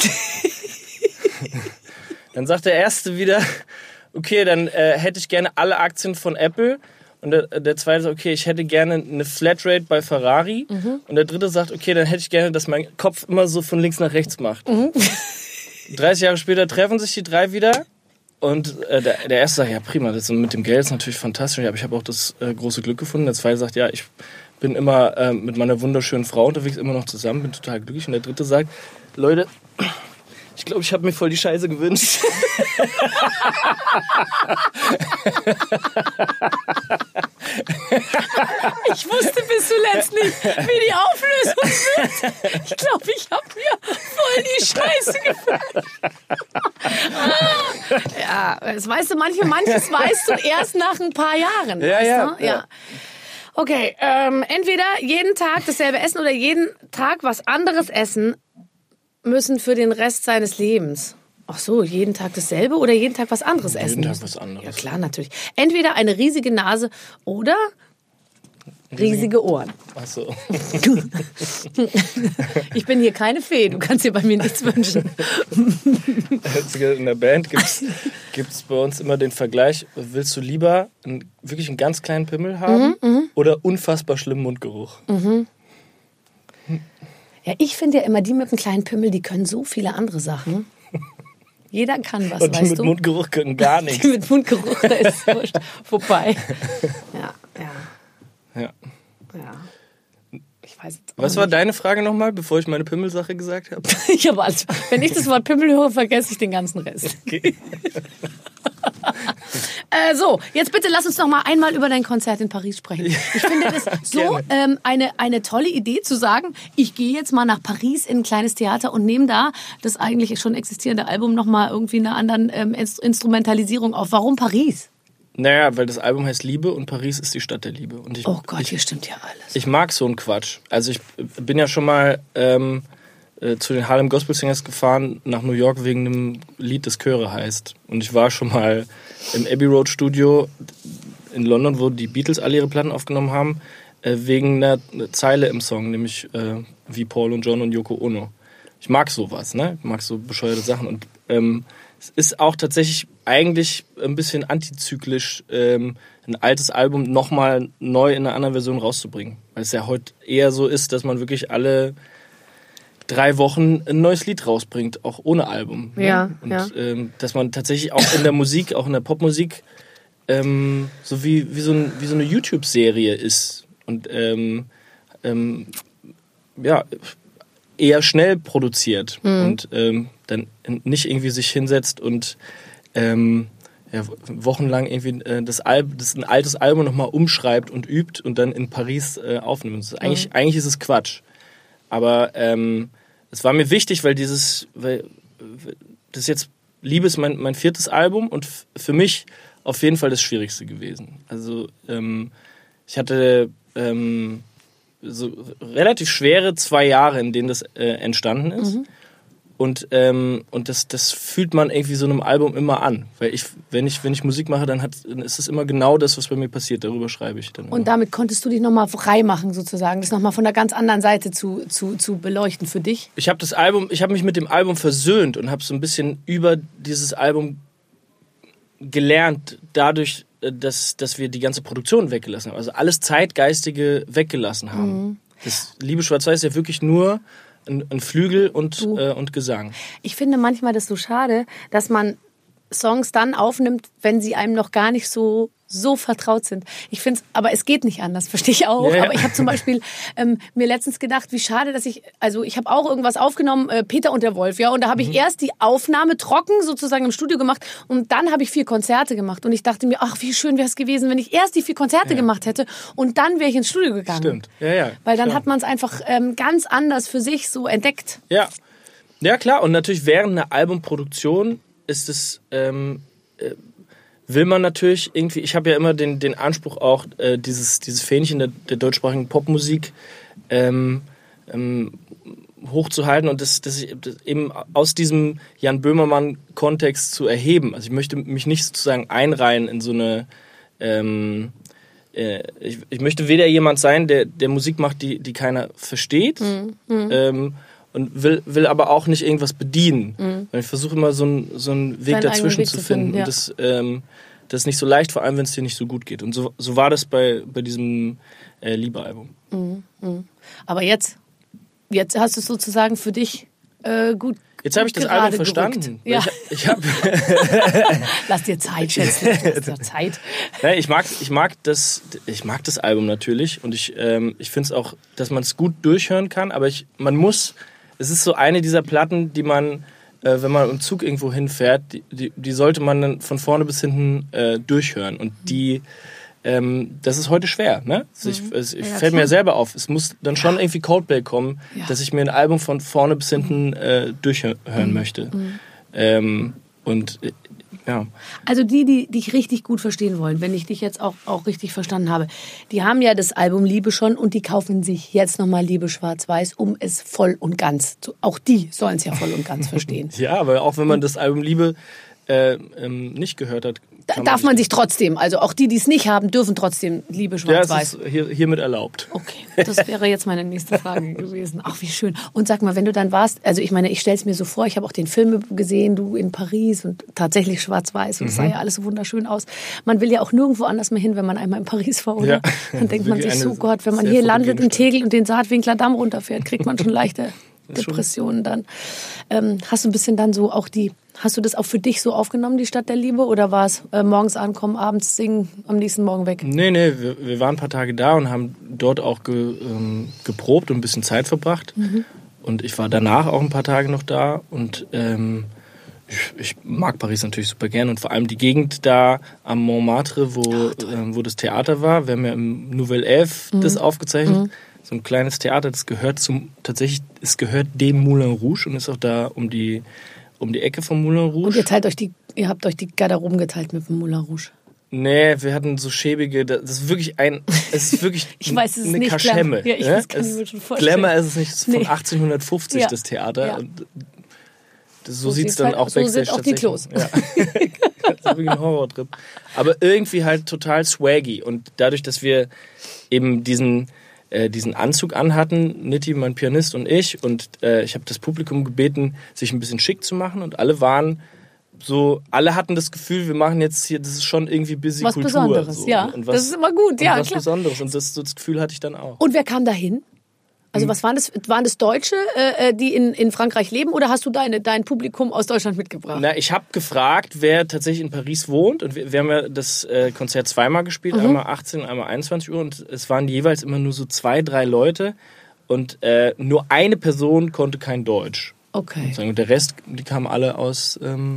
[SPEAKER 4] Dann sagt der erste wieder, okay, dann äh, hätte ich gerne alle Aktien von Apple. Und der, der zweite sagt, okay, ich hätte gerne eine Flatrate bei Ferrari. Mhm. Und der dritte sagt, okay, dann hätte ich gerne, dass mein Kopf immer so von links nach rechts macht. Mhm. dreißig Jahre später treffen sich die drei wieder. Und äh, der, der erste sagt, ja prima, das mit dem Geld ist natürlich fantastisch, aber ich habe auch das äh, große Glück gefunden. Der zweite sagt, ja, ich bin immer äh, mit meiner wunderschönen Frau unterwegs, immer noch zusammen, bin total glücklich. Und der dritte sagt, Leute, ich glaube, ich habe mir voll die Scheiße gewünscht.
[SPEAKER 2] Ich wusste bis zuletzt nicht, wie die Auflösung wird. Ich glaube, ich habe mir voll die Scheiße gewünscht. Ja, das weißt du, manche, manches weißt du erst nach ein paar Jahren.
[SPEAKER 4] Ja,
[SPEAKER 2] weißt
[SPEAKER 4] ja,
[SPEAKER 2] du? Ja. ja. Okay, ähm, entweder jeden Tag dasselbe essen oder jeden Tag was anderes essen müssen für den Rest seines Lebens. Ach so, jeden Tag dasselbe oder jeden Tag was anderes essen?
[SPEAKER 4] Jeden Tag
[SPEAKER 2] müssen?
[SPEAKER 4] was anderes.
[SPEAKER 2] Ja klar, natürlich. Entweder eine riesige Nase oder riesige Ohren.
[SPEAKER 4] Ach so.
[SPEAKER 2] Ich bin hier keine Fee, du kannst dir bei mir nichts wünschen.
[SPEAKER 4] In der Band gibt es bei uns immer den Vergleich, willst du lieber einen, wirklich einen ganz kleinen Pimmel haben mhm, oder unfassbar schlimmen Mundgeruch?
[SPEAKER 2] Mhm. Ja, ich finde ja immer, die mit einem kleinen Pimmel, die können so viele andere Sachen. Jeder kann was,
[SPEAKER 4] Und die
[SPEAKER 2] weißt
[SPEAKER 4] mit
[SPEAKER 2] du?
[SPEAKER 4] Mundgeruch können gar nichts.
[SPEAKER 2] Die mit Mundgeruch, da ist es wurscht. Vorbei. Ja, ja.
[SPEAKER 4] Ja.
[SPEAKER 2] Ja. Ich weiß jetzt auch
[SPEAKER 4] Was war
[SPEAKER 2] nicht.
[SPEAKER 4] deine Frage nochmal, bevor ich meine Pimmelsache gesagt habe?
[SPEAKER 2] Ich habe alles. Wenn ich das Wort Pimmel höre, vergesse ich den ganzen Rest.
[SPEAKER 4] Okay.
[SPEAKER 2] äh, so, jetzt bitte lass uns noch mal einmal über dein Konzert in Paris sprechen. Ich finde das so ähm, eine, eine tolle Idee zu sagen, ich gehe jetzt mal nach Paris in ein kleines Theater und nehme da das eigentlich schon existierende Album noch mal irgendwie in einer anderen ähm, Instrumentalisierung auf. Warum Paris?
[SPEAKER 4] Naja, weil das Album heißt Liebe und Paris ist die Stadt der Liebe. Und ich,
[SPEAKER 2] Oh Gott,
[SPEAKER 4] ich,
[SPEAKER 2] hier stimmt ja alles.
[SPEAKER 4] ich mag so einen Quatsch. Also ich bin ja schon mal ähm, äh, zu den Harlem Gospel Singers gefahren nach New York wegen einem Lied, das Chöre heißt. Und ich war schon mal im Abbey Road Studio in London, wo die Beatles alle ihre Platten aufgenommen haben, äh, wegen einer Zeile im Song, nämlich äh, wie Paul und John und Yoko Ono. Ich mag sowas, ne? Ich mag so bescheuerte Sachen. Und ähm, es ist auch tatsächlich eigentlich ein bisschen antizyklisch, ähm, ein altes Album nochmal neu in einer anderen Version rauszubringen. Weil es ja heute eher so ist, dass man wirklich alle drei Wochen ein neues Lied rausbringt, auch ohne Album. Ne?
[SPEAKER 2] Ja,
[SPEAKER 4] Und
[SPEAKER 2] ja.
[SPEAKER 4] Ähm, dass man tatsächlich auch in der Musik, auch in der Popmusik, ähm, so wie, wie, so ein, wie so eine YouTube-Serie ist. Und ähm, ähm, ja, eher schnell produziert. Mhm. Und ähm, dann nicht irgendwie sich hinsetzt und ähm, ja, wochenlang irgendwie äh, das, Al- das ein altes Album nochmal umschreibt und übt und dann in Paris äh, aufnimmt. Das ist eigentlich, mhm. eigentlich ist es Quatsch. Aber ähm, es war mir wichtig, weil dieses, weil das ist jetzt, Liebe ist mein, mein viertes Album und f- für mich auf jeden Fall das Schwierigste gewesen. Also ähm, ich hatte ähm, so relativ schwere zwei Jahre, in denen das äh, entstanden ist. Mhm. Und, ähm, und das, das fühlt man irgendwie so einem Album immer an. Weil ich, wenn ich, wenn ich Musik mache, dann, hat, dann ist es immer genau das, was bei mir passiert. Darüber schreibe ich dann.
[SPEAKER 2] Und immer. Damit konntest du dich nochmal frei machen, sozusagen. Das nochmal von der ganz anderen Seite zu, zu, zu beleuchten für dich.
[SPEAKER 4] Ich habe das Album, ich habe mich mit dem Album versöhnt und habe so ein bisschen über dieses Album gelernt, dadurch, dass, dass wir die ganze Produktion weggelassen haben. Also alles Zeitgeistige weggelassen haben. Mhm. Das Liebe Schwarz-Weiß ist ja wirklich nur ein, ein Flügel und, äh, und Gesang.
[SPEAKER 2] Ich finde manchmal das so schade, dass man Songs dann aufnimmt, wenn sie einem noch gar nicht so so vertraut sind. Ich finde es, aber es geht nicht anders, verstehe ich auch. Ja. Aber ich habe zum Beispiel ähm, mir letztens gedacht, wie schade, dass ich, also ich habe auch irgendwas aufgenommen, äh, Peter und der Wolf, ja, und da habe ich mhm. erst die Aufnahme trocken sozusagen im Studio gemacht und dann habe ich vier Konzerte gemacht und ich dachte mir, ach, wie schön wäre es gewesen, wenn ich erst die vier Konzerte ja. gemacht hätte und dann wäre ich ins Studio gegangen.
[SPEAKER 4] Stimmt, ja, ja.
[SPEAKER 2] Weil dann
[SPEAKER 4] klar.
[SPEAKER 2] hat man es einfach ähm, ganz anders für sich so entdeckt.
[SPEAKER 4] Ja, ja klar. Und natürlich während einer Albumproduktion ist es ähm, äh, will man natürlich irgendwie, ich habe ja immer den, den Anspruch auch, äh, dieses, dieses Fähnchen der, der deutschsprachigen Popmusik ähm, ähm, hochzuhalten und das, das, das eben aus diesem Jan Böhmermann-Kontext zu erheben. Also ich möchte mich nicht sozusagen einreihen in so eine, ähm, äh, ich, ich möchte weder jemand sein, der, der Musik macht, die, die keiner versteht, mhm. ähm, und will, will aber auch nicht irgendwas bedienen. Mhm. Weil ich versuche immer so einen, so einen Weg
[SPEAKER 2] Deinen
[SPEAKER 4] dazwischen
[SPEAKER 2] Weg
[SPEAKER 4] zu
[SPEAKER 2] zu
[SPEAKER 4] finden.
[SPEAKER 2] finden, ja.
[SPEAKER 4] Und das, ähm, das ist nicht so leicht, vor allem wenn es dir nicht so gut geht. Und so, so war das bei, bei diesem äh, Liebe-Album.
[SPEAKER 2] Mhm. Mhm. Aber jetzt, jetzt hast du es sozusagen für dich äh, gut
[SPEAKER 4] Jetzt habe ich das Album verstanden.
[SPEAKER 2] Ja.
[SPEAKER 4] Ich, ich hab
[SPEAKER 2] Lass dir Zeit, Schätzchen. Lass dir Zeit.
[SPEAKER 4] Ja, ich, mag, ich, mag das, ich mag das Album natürlich. Und ich, ähm, ich finde es auch, dass man es gut durchhören kann. Aber ich, man muss... Es ist so eine dieser Platten, die man, äh, wenn man im Zug irgendwo hinfährt, die, die, die sollte man dann von vorne bis hinten äh, durchhören. Und die, ähm, das ist heute schwer. Ne? Also ich, es ja, fällt mir ja selber auf. Es muss dann schon irgendwie Coldplay kommen, ja. dass ich mir ein Album von vorne bis hinten äh, durchhören mhm. möchte. Mhm. Ähm, und äh, ja.
[SPEAKER 2] Also die, die dich richtig gut verstehen wollen, wenn ich dich jetzt auch, auch richtig verstanden habe, die haben ja das Album Liebe schon und die kaufen sich jetzt nochmal Liebe Schwarz-Weiß, um es voll und ganz zu... Auch die sollen es ja voll und ganz verstehen.
[SPEAKER 4] Ja, aber auch wenn man das Album Liebe äh, ähm, nicht gehört hat...
[SPEAKER 2] Da, darf man sich trotzdem, also auch die, die es nicht haben, dürfen trotzdem Liebe Schwarz-Weiß.
[SPEAKER 4] Ja, es ist hier, hiermit erlaubt.
[SPEAKER 2] Okay, das wäre jetzt meine nächste Frage gewesen. Ach, wie schön. Und sag mal, wenn du dann warst, also ich meine, ich stelle es mir so vor, ich habe auch den Film gesehen, du in Paris und tatsächlich Schwarz-Weiß und es mhm. sah ja alles so wunderschön aus. Man will ja auch nirgendwo anders mehr hin, wenn man einmal in Paris war, oder? Ja. Dann denkt man sich so, Gott, wenn man hier landet im Tegel und den Saatwinkler Damm runterfährt, kriegt man schon leichte Depressionen dann. Ähm, hast du ein bisschen dann so auch die, hast du das auch für dich so aufgenommen, die Stadt der Liebe? Oder war es äh, morgens ankommen, abends singen, am nächsten Morgen weg?
[SPEAKER 4] Nee, nee, wir, wir waren ein paar Tage da und haben dort auch ge, ähm, geprobt und ein bisschen Zeit verbracht. Mhm. Und ich war danach auch ein paar Tage noch da und ähm, ich, ich mag Paris natürlich super gern und vor allem die Gegend da am Montmartre, wo, äh, wo das Theater war. Wir haben ja im Nouvelle Elf mhm. das aufgezeichnet. Mhm. So ein kleines Theater, das gehört zum, tatsächlich, es gehört dem Moulin Rouge und ist auch da um die, um die Ecke vom Moulin Rouge.
[SPEAKER 2] Und ihr teilt euch die, ihr habt euch die Garderoben geteilt mit dem Moulin Rouge?
[SPEAKER 4] Nee, wir hatten so schäbige, das ist wirklich ein, es ist wirklich
[SPEAKER 2] ich weiß, es ist
[SPEAKER 4] eine
[SPEAKER 2] nicht
[SPEAKER 4] Kaschemme.
[SPEAKER 2] Ja, ich
[SPEAKER 4] ja?
[SPEAKER 2] das kann ich mir schon vorstellen.
[SPEAKER 4] Glamour ist es nicht, es ist von nee. achtzehnhundertfünfzig ja. das Theater.
[SPEAKER 2] Ja.
[SPEAKER 4] Und das, so, so sieht es
[SPEAKER 2] dann
[SPEAKER 4] halt,
[SPEAKER 2] auch
[SPEAKER 4] so
[SPEAKER 2] Backstage sind auch die Klos.
[SPEAKER 4] Ja. Das ist wirklich ein Horrortrip. Aber irgendwie halt total swaggy und dadurch, dass wir eben diesen diesen Anzug anhatten, Nitti, mein Pianist und ich. Und äh, ich habe das Publikum gebeten, sich ein bisschen schick zu machen. Und alle waren so, alle hatten das Gefühl, wir machen jetzt hier, das ist schon irgendwie busy
[SPEAKER 2] was
[SPEAKER 4] Kultur.
[SPEAKER 2] Besonderes,
[SPEAKER 4] so.
[SPEAKER 2] ja.
[SPEAKER 4] Und was,
[SPEAKER 2] das ist immer gut, ja,
[SPEAKER 4] und was
[SPEAKER 2] klar.
[SPEAKER 4] Besonderes. Und das, so das Gefühl hatte ich dann auch.
[SPEAKER 2] Und wer kam da hin? Also was waren das? Waren das Deutsche, äh, die in, in Frankreich leben, oder hast du deine, dein Publikum aus Deutschland mitgebracht?
[SPEAKER 4] Na, ich habe gefragt, wer tatsächlich in Paris wohnt. Und wir, wir haben ja das äh, Konzert zweimal gespielt, mhm. einmal achtzehn und einmal einundzwanzig Uhr. Und es waren jeweils immer nur so zwei, drei Leute. Und äh, nur eine Person konnte kein Deutsch.
[SPEAKER 2] Okay.
[SPEAKER 4] Und der Rest, die kamen alle aus, ähm,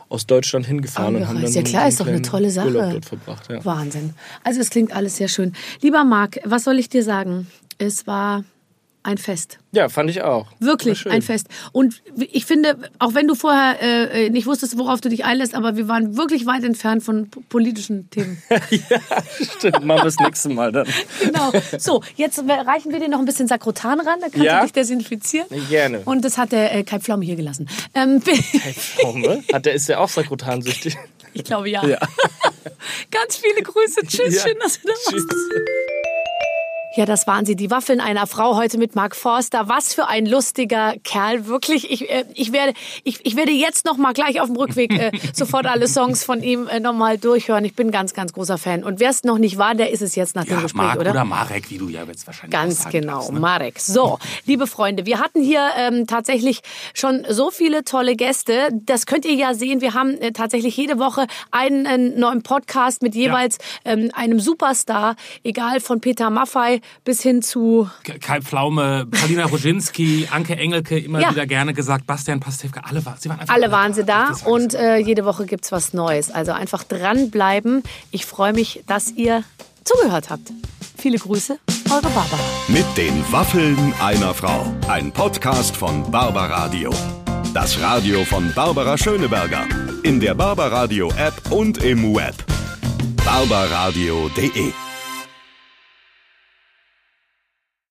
[SPEAKER 4] aus Deutschland hingefahren
[SPEAKER 2] Aber
[SPEAKER 4] und haben dann
[SPEAKER 2] ist ja
[SPEAKER 4] so
[SPEAKER 2] klar,
[SPEAKER 4] einen
[SPEAKER 2] ist doch eine
[SPEAKER 4] kleinen
[SPEAKER 2] tolle Sache.
[SPEAKER 4] Urlaub dort verbracht. Ja.
[SPEAKER 2] Wahnsinn. Also es klingt alles sehr schön. Lieber Marc, was soll ich dir sagen? Es war ein Fest.
[SPEAKER 4] Ja, fand ich auch.
[SPEAKER 2] Wirklich
[SPEAKER 4] War schön.
[SPEAKER 2] ein Fest. Und ich finde, auch wenn du vorher äh, nicht wusstest, worauf du dich einlässt, aber wir waren wirklich weit entfernt von p- politischen Themen.
[SPEAKER 4] Ja, stimmt. Machen wir das nächste Mal dann.
[SPEAKER 2] Genau. So, jetzt reichen wir dir noch ein bisschen Sakrotan ran, da kannst
[SPEAKER 4] Ja.
[SPEAKER 2] du dich desinfizieren.
[SPEAKER 4] Gerne.
[SPEAKER 2] Und das hat der äh, Kai Pflaume hier gelassen. Ähm,
[SPEAKER 4] Pflaume? Hat der, ist der auch sakrotansüchtig?
[SPEAKER 2] ich glaube ja.
[SPEAKER 4] Ja.
[SPEAKER 2] Ganz viele Grüße. Tschüss,
[SPEAKER 4] Ja.
[SPEAKER 2] schön, dass du da warst.
[SPEAKER 4] Tschüss.
[SPEAKER 2] Ja, das waren sie, die Waffeln einer Frau heute mit Marc Forster. Was für ein lustiger Kerl, wirklich. Ich, äh, ich, werde, ich, ich werde jetzt noch mal gleich auf dem Rückweg äh, sofort alle Songs von ihm äh, noch mal durchhören. Ich bin ein ganz, ganz großer Fan. Und wer es noch nicht war, der ist es jetzt nach dem
[SPEAKER 3] Ja,
[SPEAKER 2] Gespräch,
[SPEAKER 3] Marc
[SPEAKER 2] oder?
[SPEAKER 3] oder Marek, wie du ja jetzt wahrscheinlich auch
[SPEAKER 2] Ganz
[SPEAKER 3] sagen
[SPEAKER 2] genau,
[SPEAKER 3] darfst, ne?
[SPEAKER 2] Marek. So, liebe Freunde, wir hatten hier ähm, tatsächlich schon so viele tolle Gäste. Das könnt ihr ja sehen. Wir haben äh, tatsächlich jede Woche einen äh, neuen Podcast mit jeweils ähm, einem Superstar, egal von Peter Maffay bis hin zu
[SPEAKER 3] Kai Pflaume, Paulina Roginski, Anke Engelke, immer
[SPEAKER 2] Ja.
[SPEAKER 3] wieder gerne gesagt, Bastian Pastewka, alle, war, sie waren einfach
[SPEAKER 2] alle waren sie da
[SPEAKER 3] Das war
[SPEAKER 2] und
[SPEAKER 3] das.
[SPEAKER 2] äh, jede Woche gibt's was Neues. Also einfach dranbleiben. Ich freue mich, dass ihr zugehört habt. Viele Grüße, eure Barbara.
[SPEAKER 1] Mit den Waffeln einer Frau. Ein Podcast von Barbaradio. Das Radio von Barbara Schöneberger. In der Barbaradio App und im Web. barbaradio punkt de